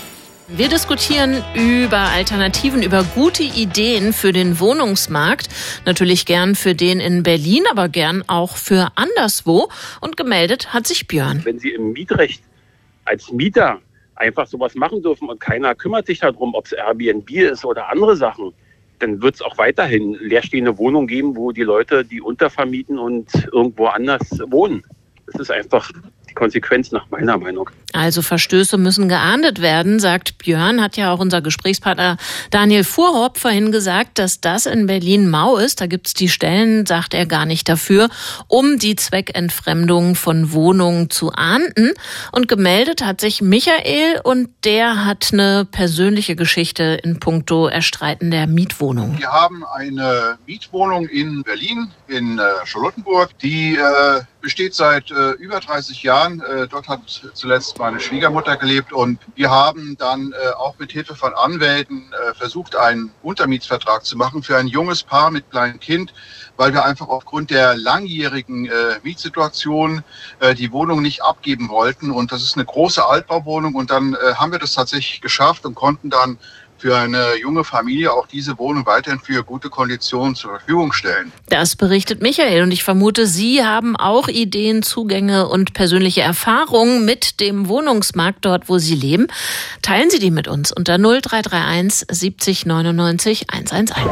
Wir diskutieren über Alternativen, über gute Ideen für den Wohnungsmarkt. Natürlich gern für den in Berlin, aber gern auch für anderswo. Und gemeldet hat sich Björn. Wenn Sie im Mietrecht als Mieter einfach sowas machen dürfen und keiner kümmert sich darum, ob es Airbnb ist oder andere Sachen, dann wird es auch weiterhin leerstehende Wohnungen geben, wo die Leute die untervermieten und irgendwo anders wohnen. Das ist einfach die Konsequenz nach meiner Meinung. Also Verstöße müssen geahndet werden, sagt Björn, hat ja auch unser Gesprächspartner Daniel Fuhrhopp vorhin gesagt, dass das in Berlin mau ist. Da gibt's die Stellen, sagt er, gar nicht dafür, um die Zweckentfremdung von Wohnungen zu ahnden. Und gemeldet hat sich Michael und der hat eine persönliche Geschichte in puncto Erstreiten der Mietwohnung. Wir haben eine Mietwohnung in Berlin, in äh, Charlottenburg, die äh, besteht seit äh, über dreißig Jahren. Äh, dort hat zuletzt meine Schwiegermutter gelebt und wir haben dann äh, auch mit Hilfe von Anwälten äh, versucht, einen Untermietsvertrag zu machen für ein junges Paar mit kleinem Kind, weil wir einfach aufgrund der langjährigen äh, Mietsituation äh, die Wohnung nicht abgeben wollten. Und das ist eine große Altbauwohnung und dann äh, haben wir das tatsächlich geschafft und konnten dann für eine junge Familie auch diese Wohnung weiterhin für gute Konditionen zur Verfügung stellen. Das berichtet Michael und ich vermute, Sie haben auch Ideen, Zugänge und persönliche Erfahrungen mit dem Wohnungsmarkt dort, wo Sie leben. Teilen Sie die mit uns unter null drei drei eins siebzig neunundneunzig hundertelf.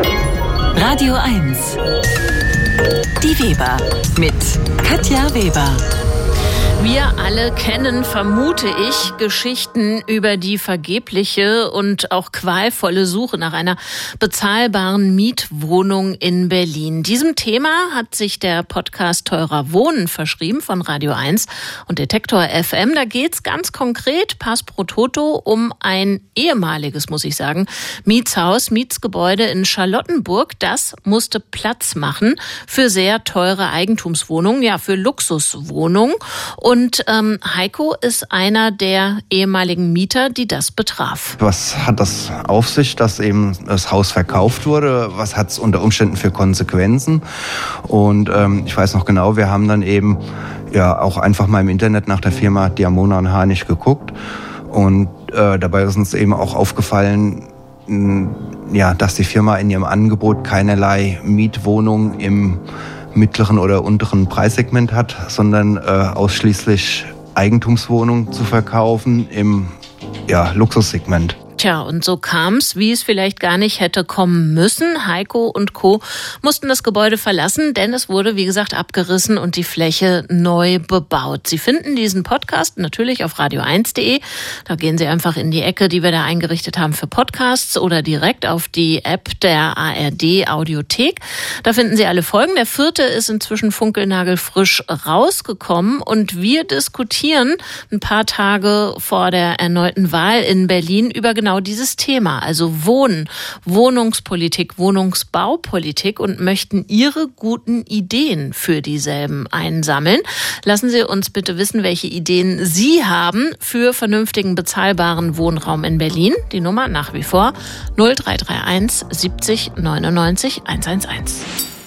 Radio eins. Die Weber mit Katja Weber. Wir alle kennen, vermute ich, Geschichten über die vergebliche und auch qualvolle Suche nach einer bezahlbaren Mietwohnung in Berlin. Diesem Thema hat sich der Podcast Teurer Wohnen verschrieben von Radio eins und Detektor F M. Da geht's ganz konkret, pass pro toto, um ein ehemaliges, muss ich sagen, Mietshaus, Mietsgebäude in Charlottenburg. Das musste Platz machen für sehr teure Eigentumswohnungen, ja, für Luxuswohnungen. Und ähm, Heiko ist einer der ehemaligen Mieter, die das betraf. Was hat das auf sich, dass eben das Haus verkauft wurde? Was hat es unter Umständen für Konsequenzen? Und ähm, ich weiß noch genau, wir haben dann eben ja auch einfach mal im Internet nach der Firma Diamona und Harnisch geguckt. Und äh, dabei ist uns eben auch aufgefallen, mh, ja, dass die Firma in ihrem Angebot keinerlei Mietwohnung im mittleren oder unteren Preissegment hat, sondern äh, ausschließlich Eigentumswohnungen zu verkaufen im ja, Luxussegment. Tja, und so kam's, wie es vielleicht gar nicht hätte kommen müssen. Heiko und Co. mussten das Gebäude verlassen, denn es wurde, wie gesagt, abgerissen und die Fläche neu bebaut. Sie finden diesen Podcast natürlich auf radio eins punkt de. Da gehen Sie einfach in die Ecke, die wir da eingerichtet haben für Podcasts oder direkt auf die App der A R D Audiothek. Da finden Sie alle Folgen. Der vierte ist inzwischen funkelnagelfrisch rausgekommen und wir diskutieren ein paar Tage vor der erneuten Wahl in Berlin über genau dieses Thema, also Wohnen, Wohnungspolitik, Wohnungsbaupolitik und möchten Ihre guten Ideen für dieselben einsammeln. Lassen Sie uns bitte wissen, welche Ideen Sie haben für vernünftigen, bezahlbaren Wohnraum in Berlin. Die Nummer nach wie vor null drei drei eins siebzig neunundneunzig hundertelf.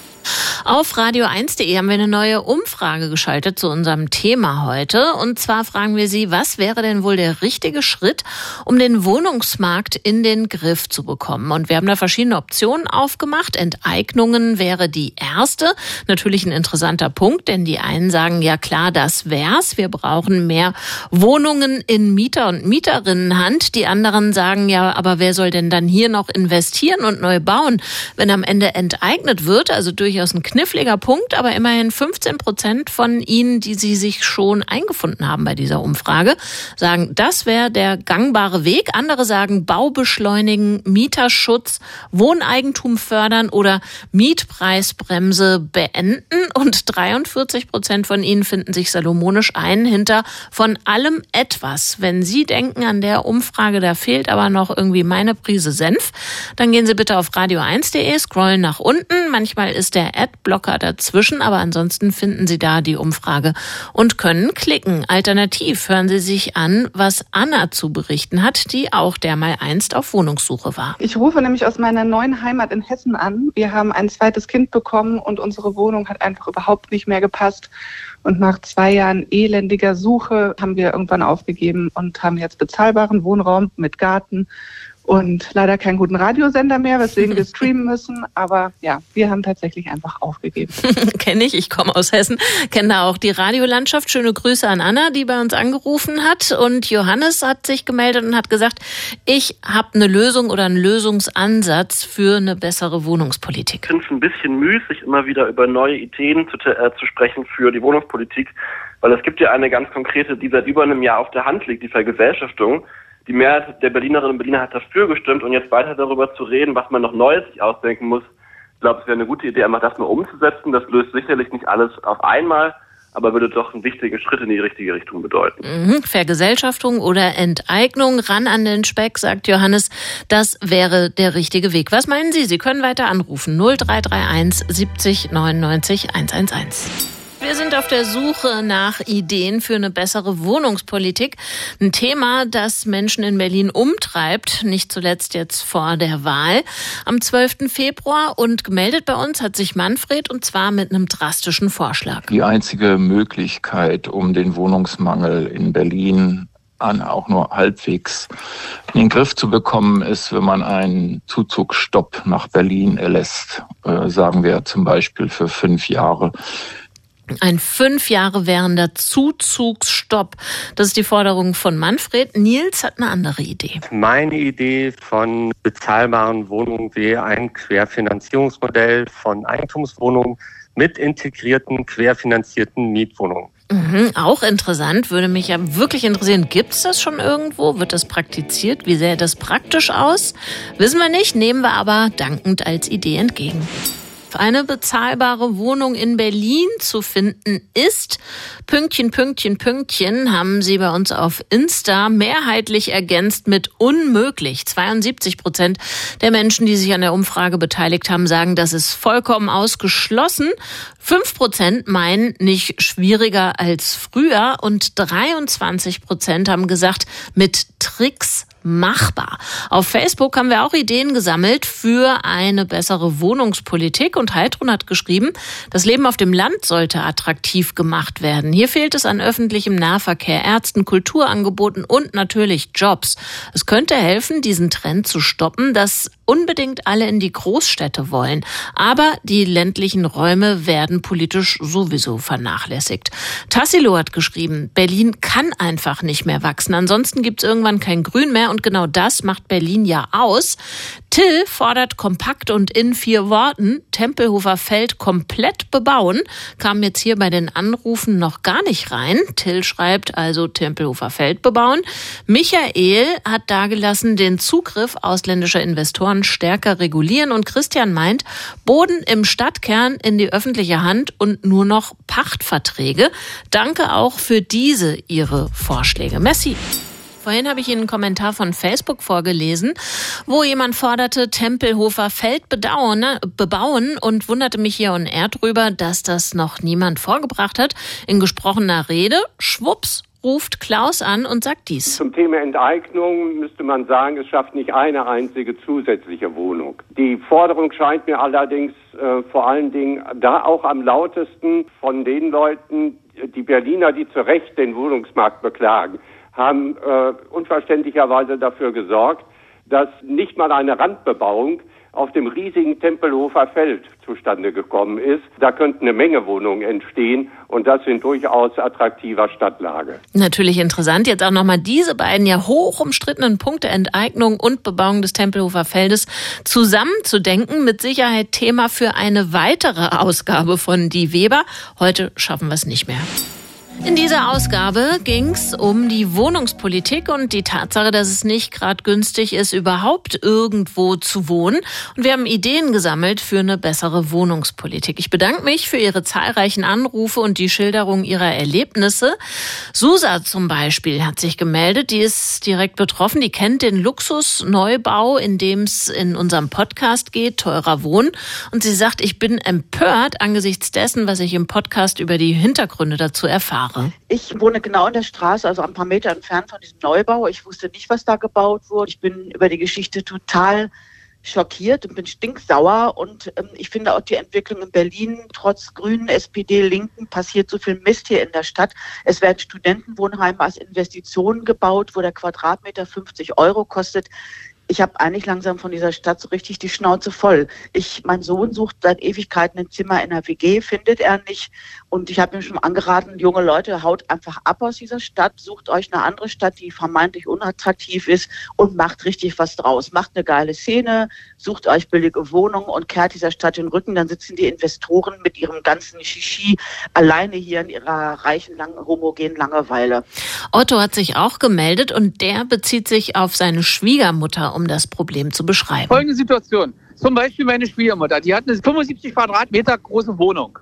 Auf radio eins punkt de haben wir eine neue Umfrage geschaltet zu unserem Thema heute. Und zwar fragen wir Sie, was wäre denn wohl der richtige Schritt, um den Wohnungsmarkt in den Griff zu bekommen? Und wir haben da verschiedene Optionen aufgemacht. Enteignungen wäre die erste. Natürlich ein interessanter Punkt, denn die einen sagen, ja klar, das wär's. Wir brauchen mehr Wohnungen in Mieter- und Mieterinnenhand. Die anderen sagen, ja, aber wer soll denn dann hier noch investieren und neu bauen, wenn am Ende enteignet wird, also durch durchaus ein kniffliger Punkt, aber immerhin fünfzehn Prozent von Ihnen, die Sie sich schon eingefunden haben bei dieser Umfrage, sagen, das wäre der gangbare Weg. Andere sagen, Bau beschleunigen, Mieterschutz, Wohneigentum fördern oder Mietpreisbremse beenden. Und dreiundvierzig Prozent von Ihnen finden sich salomonisch ein hinter von allem etwas. Wenn Sie denken, an der Umfrage, da fehlt aber noch irgendwie meine Prise Senf, dann gehen Sie bitte auf radio eins punkt de, scrollen nach unten. Manchmal ist der Adblocker dazwischen, aber ansonsten finden Sie da die Umfrage und können klicken. Alternativ hören Sie sich an, was Anna zu berichten hat, die auch dermal einst auf Wohnungssuche war. Ich rufe nämlich aus meiner neuen Heimat in Hessen an. Wir haben ein zweites Kind bekommen und unsere Wohnung hat einfach überhaupt nicht mehr gepasst. Und nach zwei Jahren elendiger Suche haben wir irgendwann aufgegeben und haben jetzt bezahlbaren Wohnraum mit Garten und leider keinen guten Radiosender mehr, weswegen wir streamen müssen. Aber ja, wir haben tatsächlich einfach aufgegeben. Kenne ich, ich komme aus Hessen, kenne da auch die Radiolandschaft. Schöne Grüße an Anna, die bei uns angerufen hat. Und Johannes hat sich gemeldet und hat gesagt, ich habe eine Lösung oder einen Lösungsansatz für eine bessere Wohnungspolitik. Ich finde es ein bisschen müßig, immer wieder über neue Ideen zu, äh, zu sprechen für die Wohnungspolitik, weil es gibt ja eine ganz konkrete, die seit über einem Jahr auf der Hand liegt, die Vergesellschaftung. Die Mehrheit der Berlinerinnen und Berliner hat dafür gestimmt und jetzt weiter darüber zu reden, was man noch Neues sich ausdenken muss. Ich glaube, es wäre eine gute Idee, einfach das mal umzusetzen. Das löst sicherlich nicht alles auf einmal, aber würde doch einen wichtigen Schritt in die richtige Richtung bedeuten. Mhm. Vergesellschaftung oder Enteignung, ran an den Speck, sagt Johannes, das wäre der richtige Weg. Was meinen Sie? Sie können weiter anrufen. null drei drei eins siebzig neunundneunzig hunderteins. Wir sind auf der Suche nach Ideen für eine bessere Wohnungspolitik. Ein Thema, das Menschen in Berlin umtreibt, nicht zuletzt jetzt vor der Wahl am zwölften Februar. Und gemeldet bei uns hat sich Manfred, und zwar mit einem drastischen Vorschlag. Die einzige Möglichkeit, um den Wohnungsmangel in Berlin an auch nur halbwegs in den Griff zu bekommen, ist, wenn man einen Zuzugsstopp nach Berlin erlässt, äh, sagen wir zum Beispiel für fünf Jahre. Ein fünf Jahre währender Zuzugsstopp. Das ist die Forderung von Manfred. Nils hat eine andere Idee. Meine Idee von bezahlbaren Wohnungen wäre ein Querfinanzierungsmodell von Eigentumswohnungen mit integrierten, querfinanzierten Mietwohnungen. Mhm, auch interessant, würde mich ja wirklich interessieren. Gibt es das schon irgendwo? Wird das praktiziert? Wie sähe das praktisch aus? Wissen wir nicht, nehmen wir aber dankend als Idee entgegen. Eine bezahlbare Wohnung in Berlin zu finden ist, Pünktchen, Pünktchen, Pünktchen, haben Sie bei uns auf Insta mehrheitlich ergänzt mit unmöglich. zweiundsiebzig Prozent der Menschen, die sich an der Umfrage beteiligt haben, sagen, das ist vollkommen ausgeschlossen. fünf Prozent meinen nicht schwieriger als früher und dreiundzwanzig Prozent haben gesagt, mit Tricks machbar. Auf Facebook haben wir auch Ideen gesammelt für eine bessere Wohnungspolitik und Heidrun hat geschrieben, das Leben auf dem Land sollte attraktiv gemacht werden. Hier fehlt es an öffentlichem Nahverkehr, Ärzten, Kulturangeboten und natürlich Jobs. Es könnte helfen, diesen Trend zu stoppen, dass unbedingt alle in die Großstädte wollen. Aber die ländlichen Räume werden politisch sowieso vernachlässigt. Tassilo hat geschrieben, Berlin kann einfach nicht mehr wachsen. Ansonsten gibt es irgendwann kein Grün mehr und genau das macht Berlin ja aus. Till fordert kompakt und in vier Worten, Tempelhofer Feld komplett bebauen. Kam jetzt hier bei den Anrufen noch gar nicht rein. Till schreibt also Tempelhofer Feld bebauen. Michael hat dargelassen, den Zugriff ausländischer Investoren stärker regulieren und Christian meint, Boden im Stadtkern in die öffentliche Hand und nur noch Pachtverträge. Danke auch für diese Ihre Vorschläge. Merci. Vorhin habe ich Ihnen einen Kommentar von Facebook vorgelesen, wo jemand forderte, Tempelhofer Feld bebauen, bebauen und wunderte mich hier on air drüber, dass das noch niemand vorgebracht hat. In gesprochener Rede, schwupps, ruft Klaus an und sagt dies. Zum Thema Enteignung müsste man sagen, es schafft nicht eine einzige zusätzliche Wohnung. Die Forderung scheint mir allerdings äh, vor allen Dingen da auch am lautesten von den Leuten, die Berliner, die zu Recht den Wohnungsmarkt beklagen, haben äh, unverständlicherweise dafür gesorgt, dass nicht mal eine Randbebauung auf dem riesigen Tempelhofer Feld zustande gekommen ist. Da könnten eine Menge Wohnungen entstehen und das in durchaus attraktiver Stadtlage. Natürlich interessant, jetzt auch nochmal diese beiden ja hoch umstrittenen Punkte Enteignung und Bebauung des Tempelhofer Feldes zusammenzudenken. Mit Sicherheit Thema für eine weitere Ausgabe von Die Weber. Heute schaffen wir es nicht mehr. In dieser Ausgabe ging's um die Wohnungspolitik und die Tatsache, dass es nicht gerade günstig ist, überhaupt irgendwo zu wohnen. Und wir haben Ideen gesammelt für eine bessere Wohnungspolitik. Ich bedanke mich für Ihre zahlreichen Anrufe und die Schilderung Ihrer Erlebnisse. Susa zum Beispiel hat sich gemeldet. Die ist direkt betroffen. Die kennt den Luxusneubau, in dem es in unserem Podcast geht, Teurer Wohnen. Und sie sagt, ich bin empört angesichts dessen, was ich im Podcast über die Hintergründe dazu erfahre. Ich wohne genau in der Straße, also ein paar Meter entfernt von diesem Neubau. Ich wusste nicht, was da gebaut wurde. Ich bin über die Geschichte total schockiert und bin stinksauer. Und ähm, ich finde auch die Entwicklung in Berlin, trotz Grünen, S P D, Linken, passiert so viel Mist hier in der Stadt. Es werden Studentenwohnheime als Investitionen gebaut, wo der Quadratmeter fünfzig Euro kostet. Ich habe eigentlich langsam von dieser Stadt so richtig die Schnauze voll. Ich, mein Sohn sucht seit Ewigkeiten ein Zimmer in einer W G, findet er nicht. Und ich habe ihm schon angeraten, junge Leute, haut einfach ab aus dieser Stadt, sucht euch eine andere Stadt, die vermeintlich unattraktiv ist und macht richtig was draus. Macht eine geile Szene, sucht euch billige Wohnungen und kehrt dieser Stadt den Rücken. Dann sitzen die Investoren mit ihrem ganzen Shishi alleine hier in ihrer reichen, langen, homogenen Langeweile. Otto hat sich auch gemeldet und der bezieht sich auf seine Schwiegermutter, um das Problem zu beschreiben. Folgende Situation. Zum Beispiel meine Schwiegermutter, die hat eine fünfundsiebzig Quadratmeter große Wohnung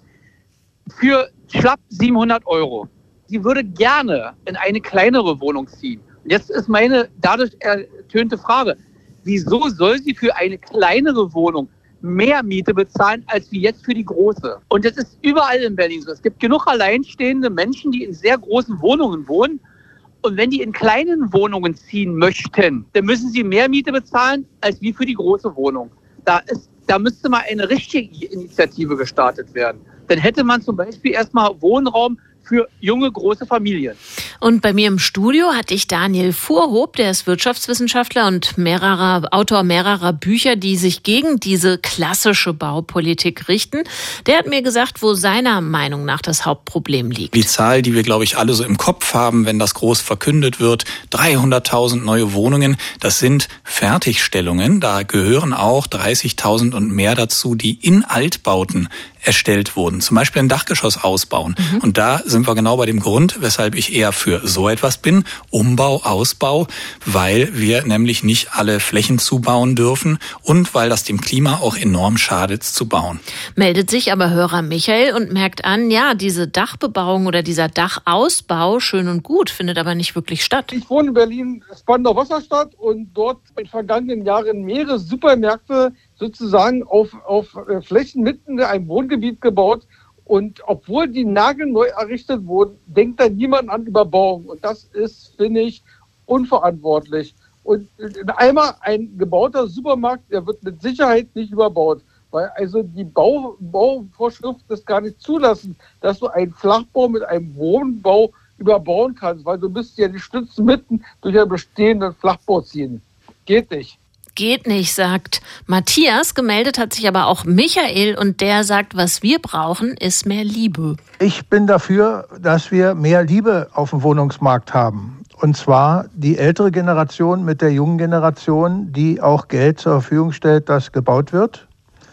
für schlapp siebenhundert Euro. Sie würde gerne in eine kleinere Wohnung ziehen. Und jetzt ist meine dadurch ertönte Frage, wieso soll sie für eine kleinere Wohnung mehr Miete bezahlen, als wie jetzt für die große? Und das ist überall in Berlin so. Es gibt genug alleinstehende Menschen, die in sehr großen Wohnungen wohnen. Und wenn die in kleinen Wohnungen ziehen möchten, dann müssen sie mehr Miete bezahlen, als wie für die große Wohnung. Da ist, da müsste mal eine richtige Initiative gestartet werden. Dann hätte man zum Beispiel erstmal Wohnraum für junge, große Familien. Und bei mir im Studio hatte ich Daniel Fuhrhob, der ist Wirtschaftswissenschaftler und mehrerer, Autor mehrerer Bücher, die sich gegen diese klassische Baupolitik richten. Der hat mir gesagt, wo seiner Meinung nach das Hauptproblem liegt. Die Zahl, die wir, glaube ich, alle so im Kopf haben, wenn das groß verkündet wird, dreihunderttausend neue Wohnungen, das sind Fertigstellungen. Da gehören auch dreißigtausend und mehr dazu, die in Altbauten erstellt wurden. Zum Beispiel ein Dachgeschoss ausbauen. Mhm. Und da sind wir genau bei dem Grund, weshalb ich eher für so etwas bin. Umbau, Ausbau, weil wir nämlich nicht alle Flächen zubauen dürfen und weil das dem Klima auch enorm schadet zu bauen. Meldet sich aber Hörer Michael und merkt an, ja, diese Dachbebauung oder dieser Dachausbau, schön und gut, findet aber nicht wirklich statt. Ich wohne in Berlin, Spandau Wasserstadt, und dort in den vergangenen Jahren mehrere Supermärkte sozusagen auf, auf Flächen mitten in einem Wohngebiet gebaut. Und obwohl die nagelneu errichtet wurden, denkt da niemand an Überbauung. Und das ist, finde ich, unverantwortlich. Und einmal ein gebauter Supermarkt, der wird mit Sicherheit nicht überbaut. Weil also die Bau, Bauvorschrift das gar nicht zulassen, dass du einen Flachbau mit einem Wohnbau überbauen kannst. Weil du müsst ja die Stützen mitten durch einen bestehenden Flachbau ziehen. Geht nicht. Geht nicht, sagt Matthias. Gemeldet hat sich aber auch Michael und der sagt, was wir brauchen, ist mehr Liebe. Ich bin dafür, dass wir mehr Liebe auf dem Wohnungsmarkt haben. Und zwar die ältere Generation mit der jungen Generation, die auch Geld zur Verfügung stellt, das gebaut wird.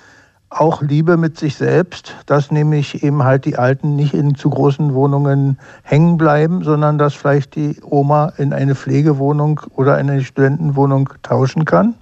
Auch Liebe mit sich selbst, dass nämlich eben halt die Alten nicht in zu großen Wohnungen hängen bleiben, sondern dass vielleicht die Oma in eine Pflegewohnung oder in eine Studentenwohnung tauschen kann.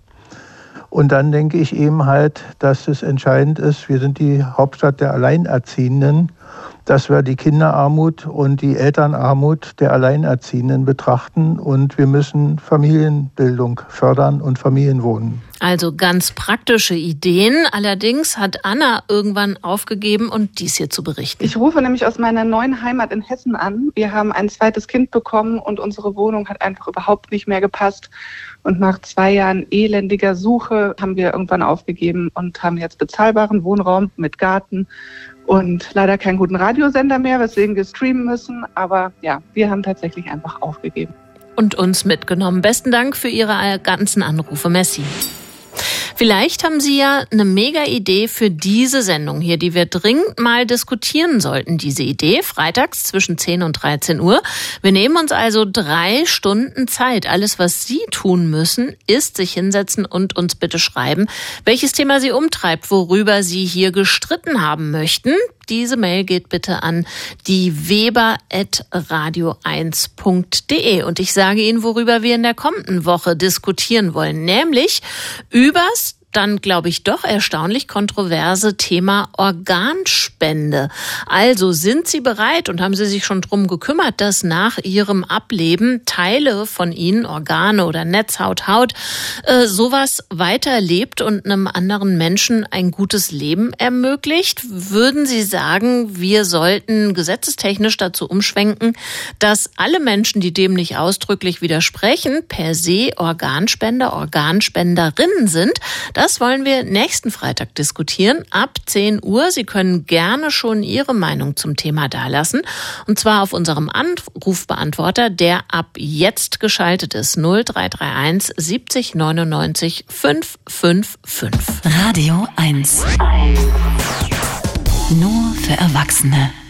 Und dann denke ich eben halt, dass es entscheidend ist, wir sind die Hauptstadt der Alleinerziehenden, dass wir die Kinderarmut und die Elternarmut der Alleinerziehenden betrachten und wir müssen Familienbildung fördern und Familienwohnen. Also ganz praktische Ideen. Allerdings hat Anna irgendwann aufgegeben und dies hier zu berichten. Ich rufe nämlich aus meiner neuen Heimat in Hessen an. Wir haben ein zweites Kind bekommen und unsere Wohnung hat einfach überhaupt nicht mehr gepasst. Und nach zwei Jahren elendiger Suche haben wir irgendwann aufgegeben und haben jetzt bezahlbaren Wohnraum mit Garten und leider keinen guten Radiosender mehr, weswegen wir streamen müssen. Aber ja, wir haben tatsächlich einfach aufgegeben. Und uns mitgenommen. Besten Dank für Ihre ganzen Anrufe. Merci. Vielleicht haben Sie ja eine mega Idee für diese Sendung hier, die wir dringend mal diskutieren sollten. Diese Idee, freitags zwischen zehn und dreizehn Uhr. Wir nehmen uns also drei Stunden Zeit. Alles, was Sie tun müssen, ist sich hinsetzen und uns bitte schreiben, welches Thema Sie umtreibt, worüber Sie hier gestritten haben möchten. Diese Mail geht bitte an die weber at radio eins punkt de. Und ich sage Ihnen, worüber wir in der kommenden Woche diskutieren wollen, nämlich übers dann, glaube ich, doch erstaunlich kontroverse Thema Organspende. Also sind Sie bereit und haben Sie sich schon drum gekümmert, dass nach Ihrem Ableben Teile von Ihnen, Organe oder Netzhaut, Haut, äh, sowas weiterlebt und einem anderen Menschen ein gutes Leben ermöglicht? Würden Sie sagen, wir sollten gesetzestechnisch dazu umschwenken, dass alle Menschen, die dem nicht ausdrücklich widersprechen, per se Organspender, Organspenderinnen sind? Das wollen wir nächsten Freitag diskutieren, ab zehn Uhr. Sie können gerne schon Ihre Meinung zum Thema dalassen. Und zwar auf unserem Anrufbeantworter, der ab jetzt geschaltet ist. null drei drei eins siebzig neunundneunzig fünf fünf fünf. Radio eins. Nur für Erwachsene.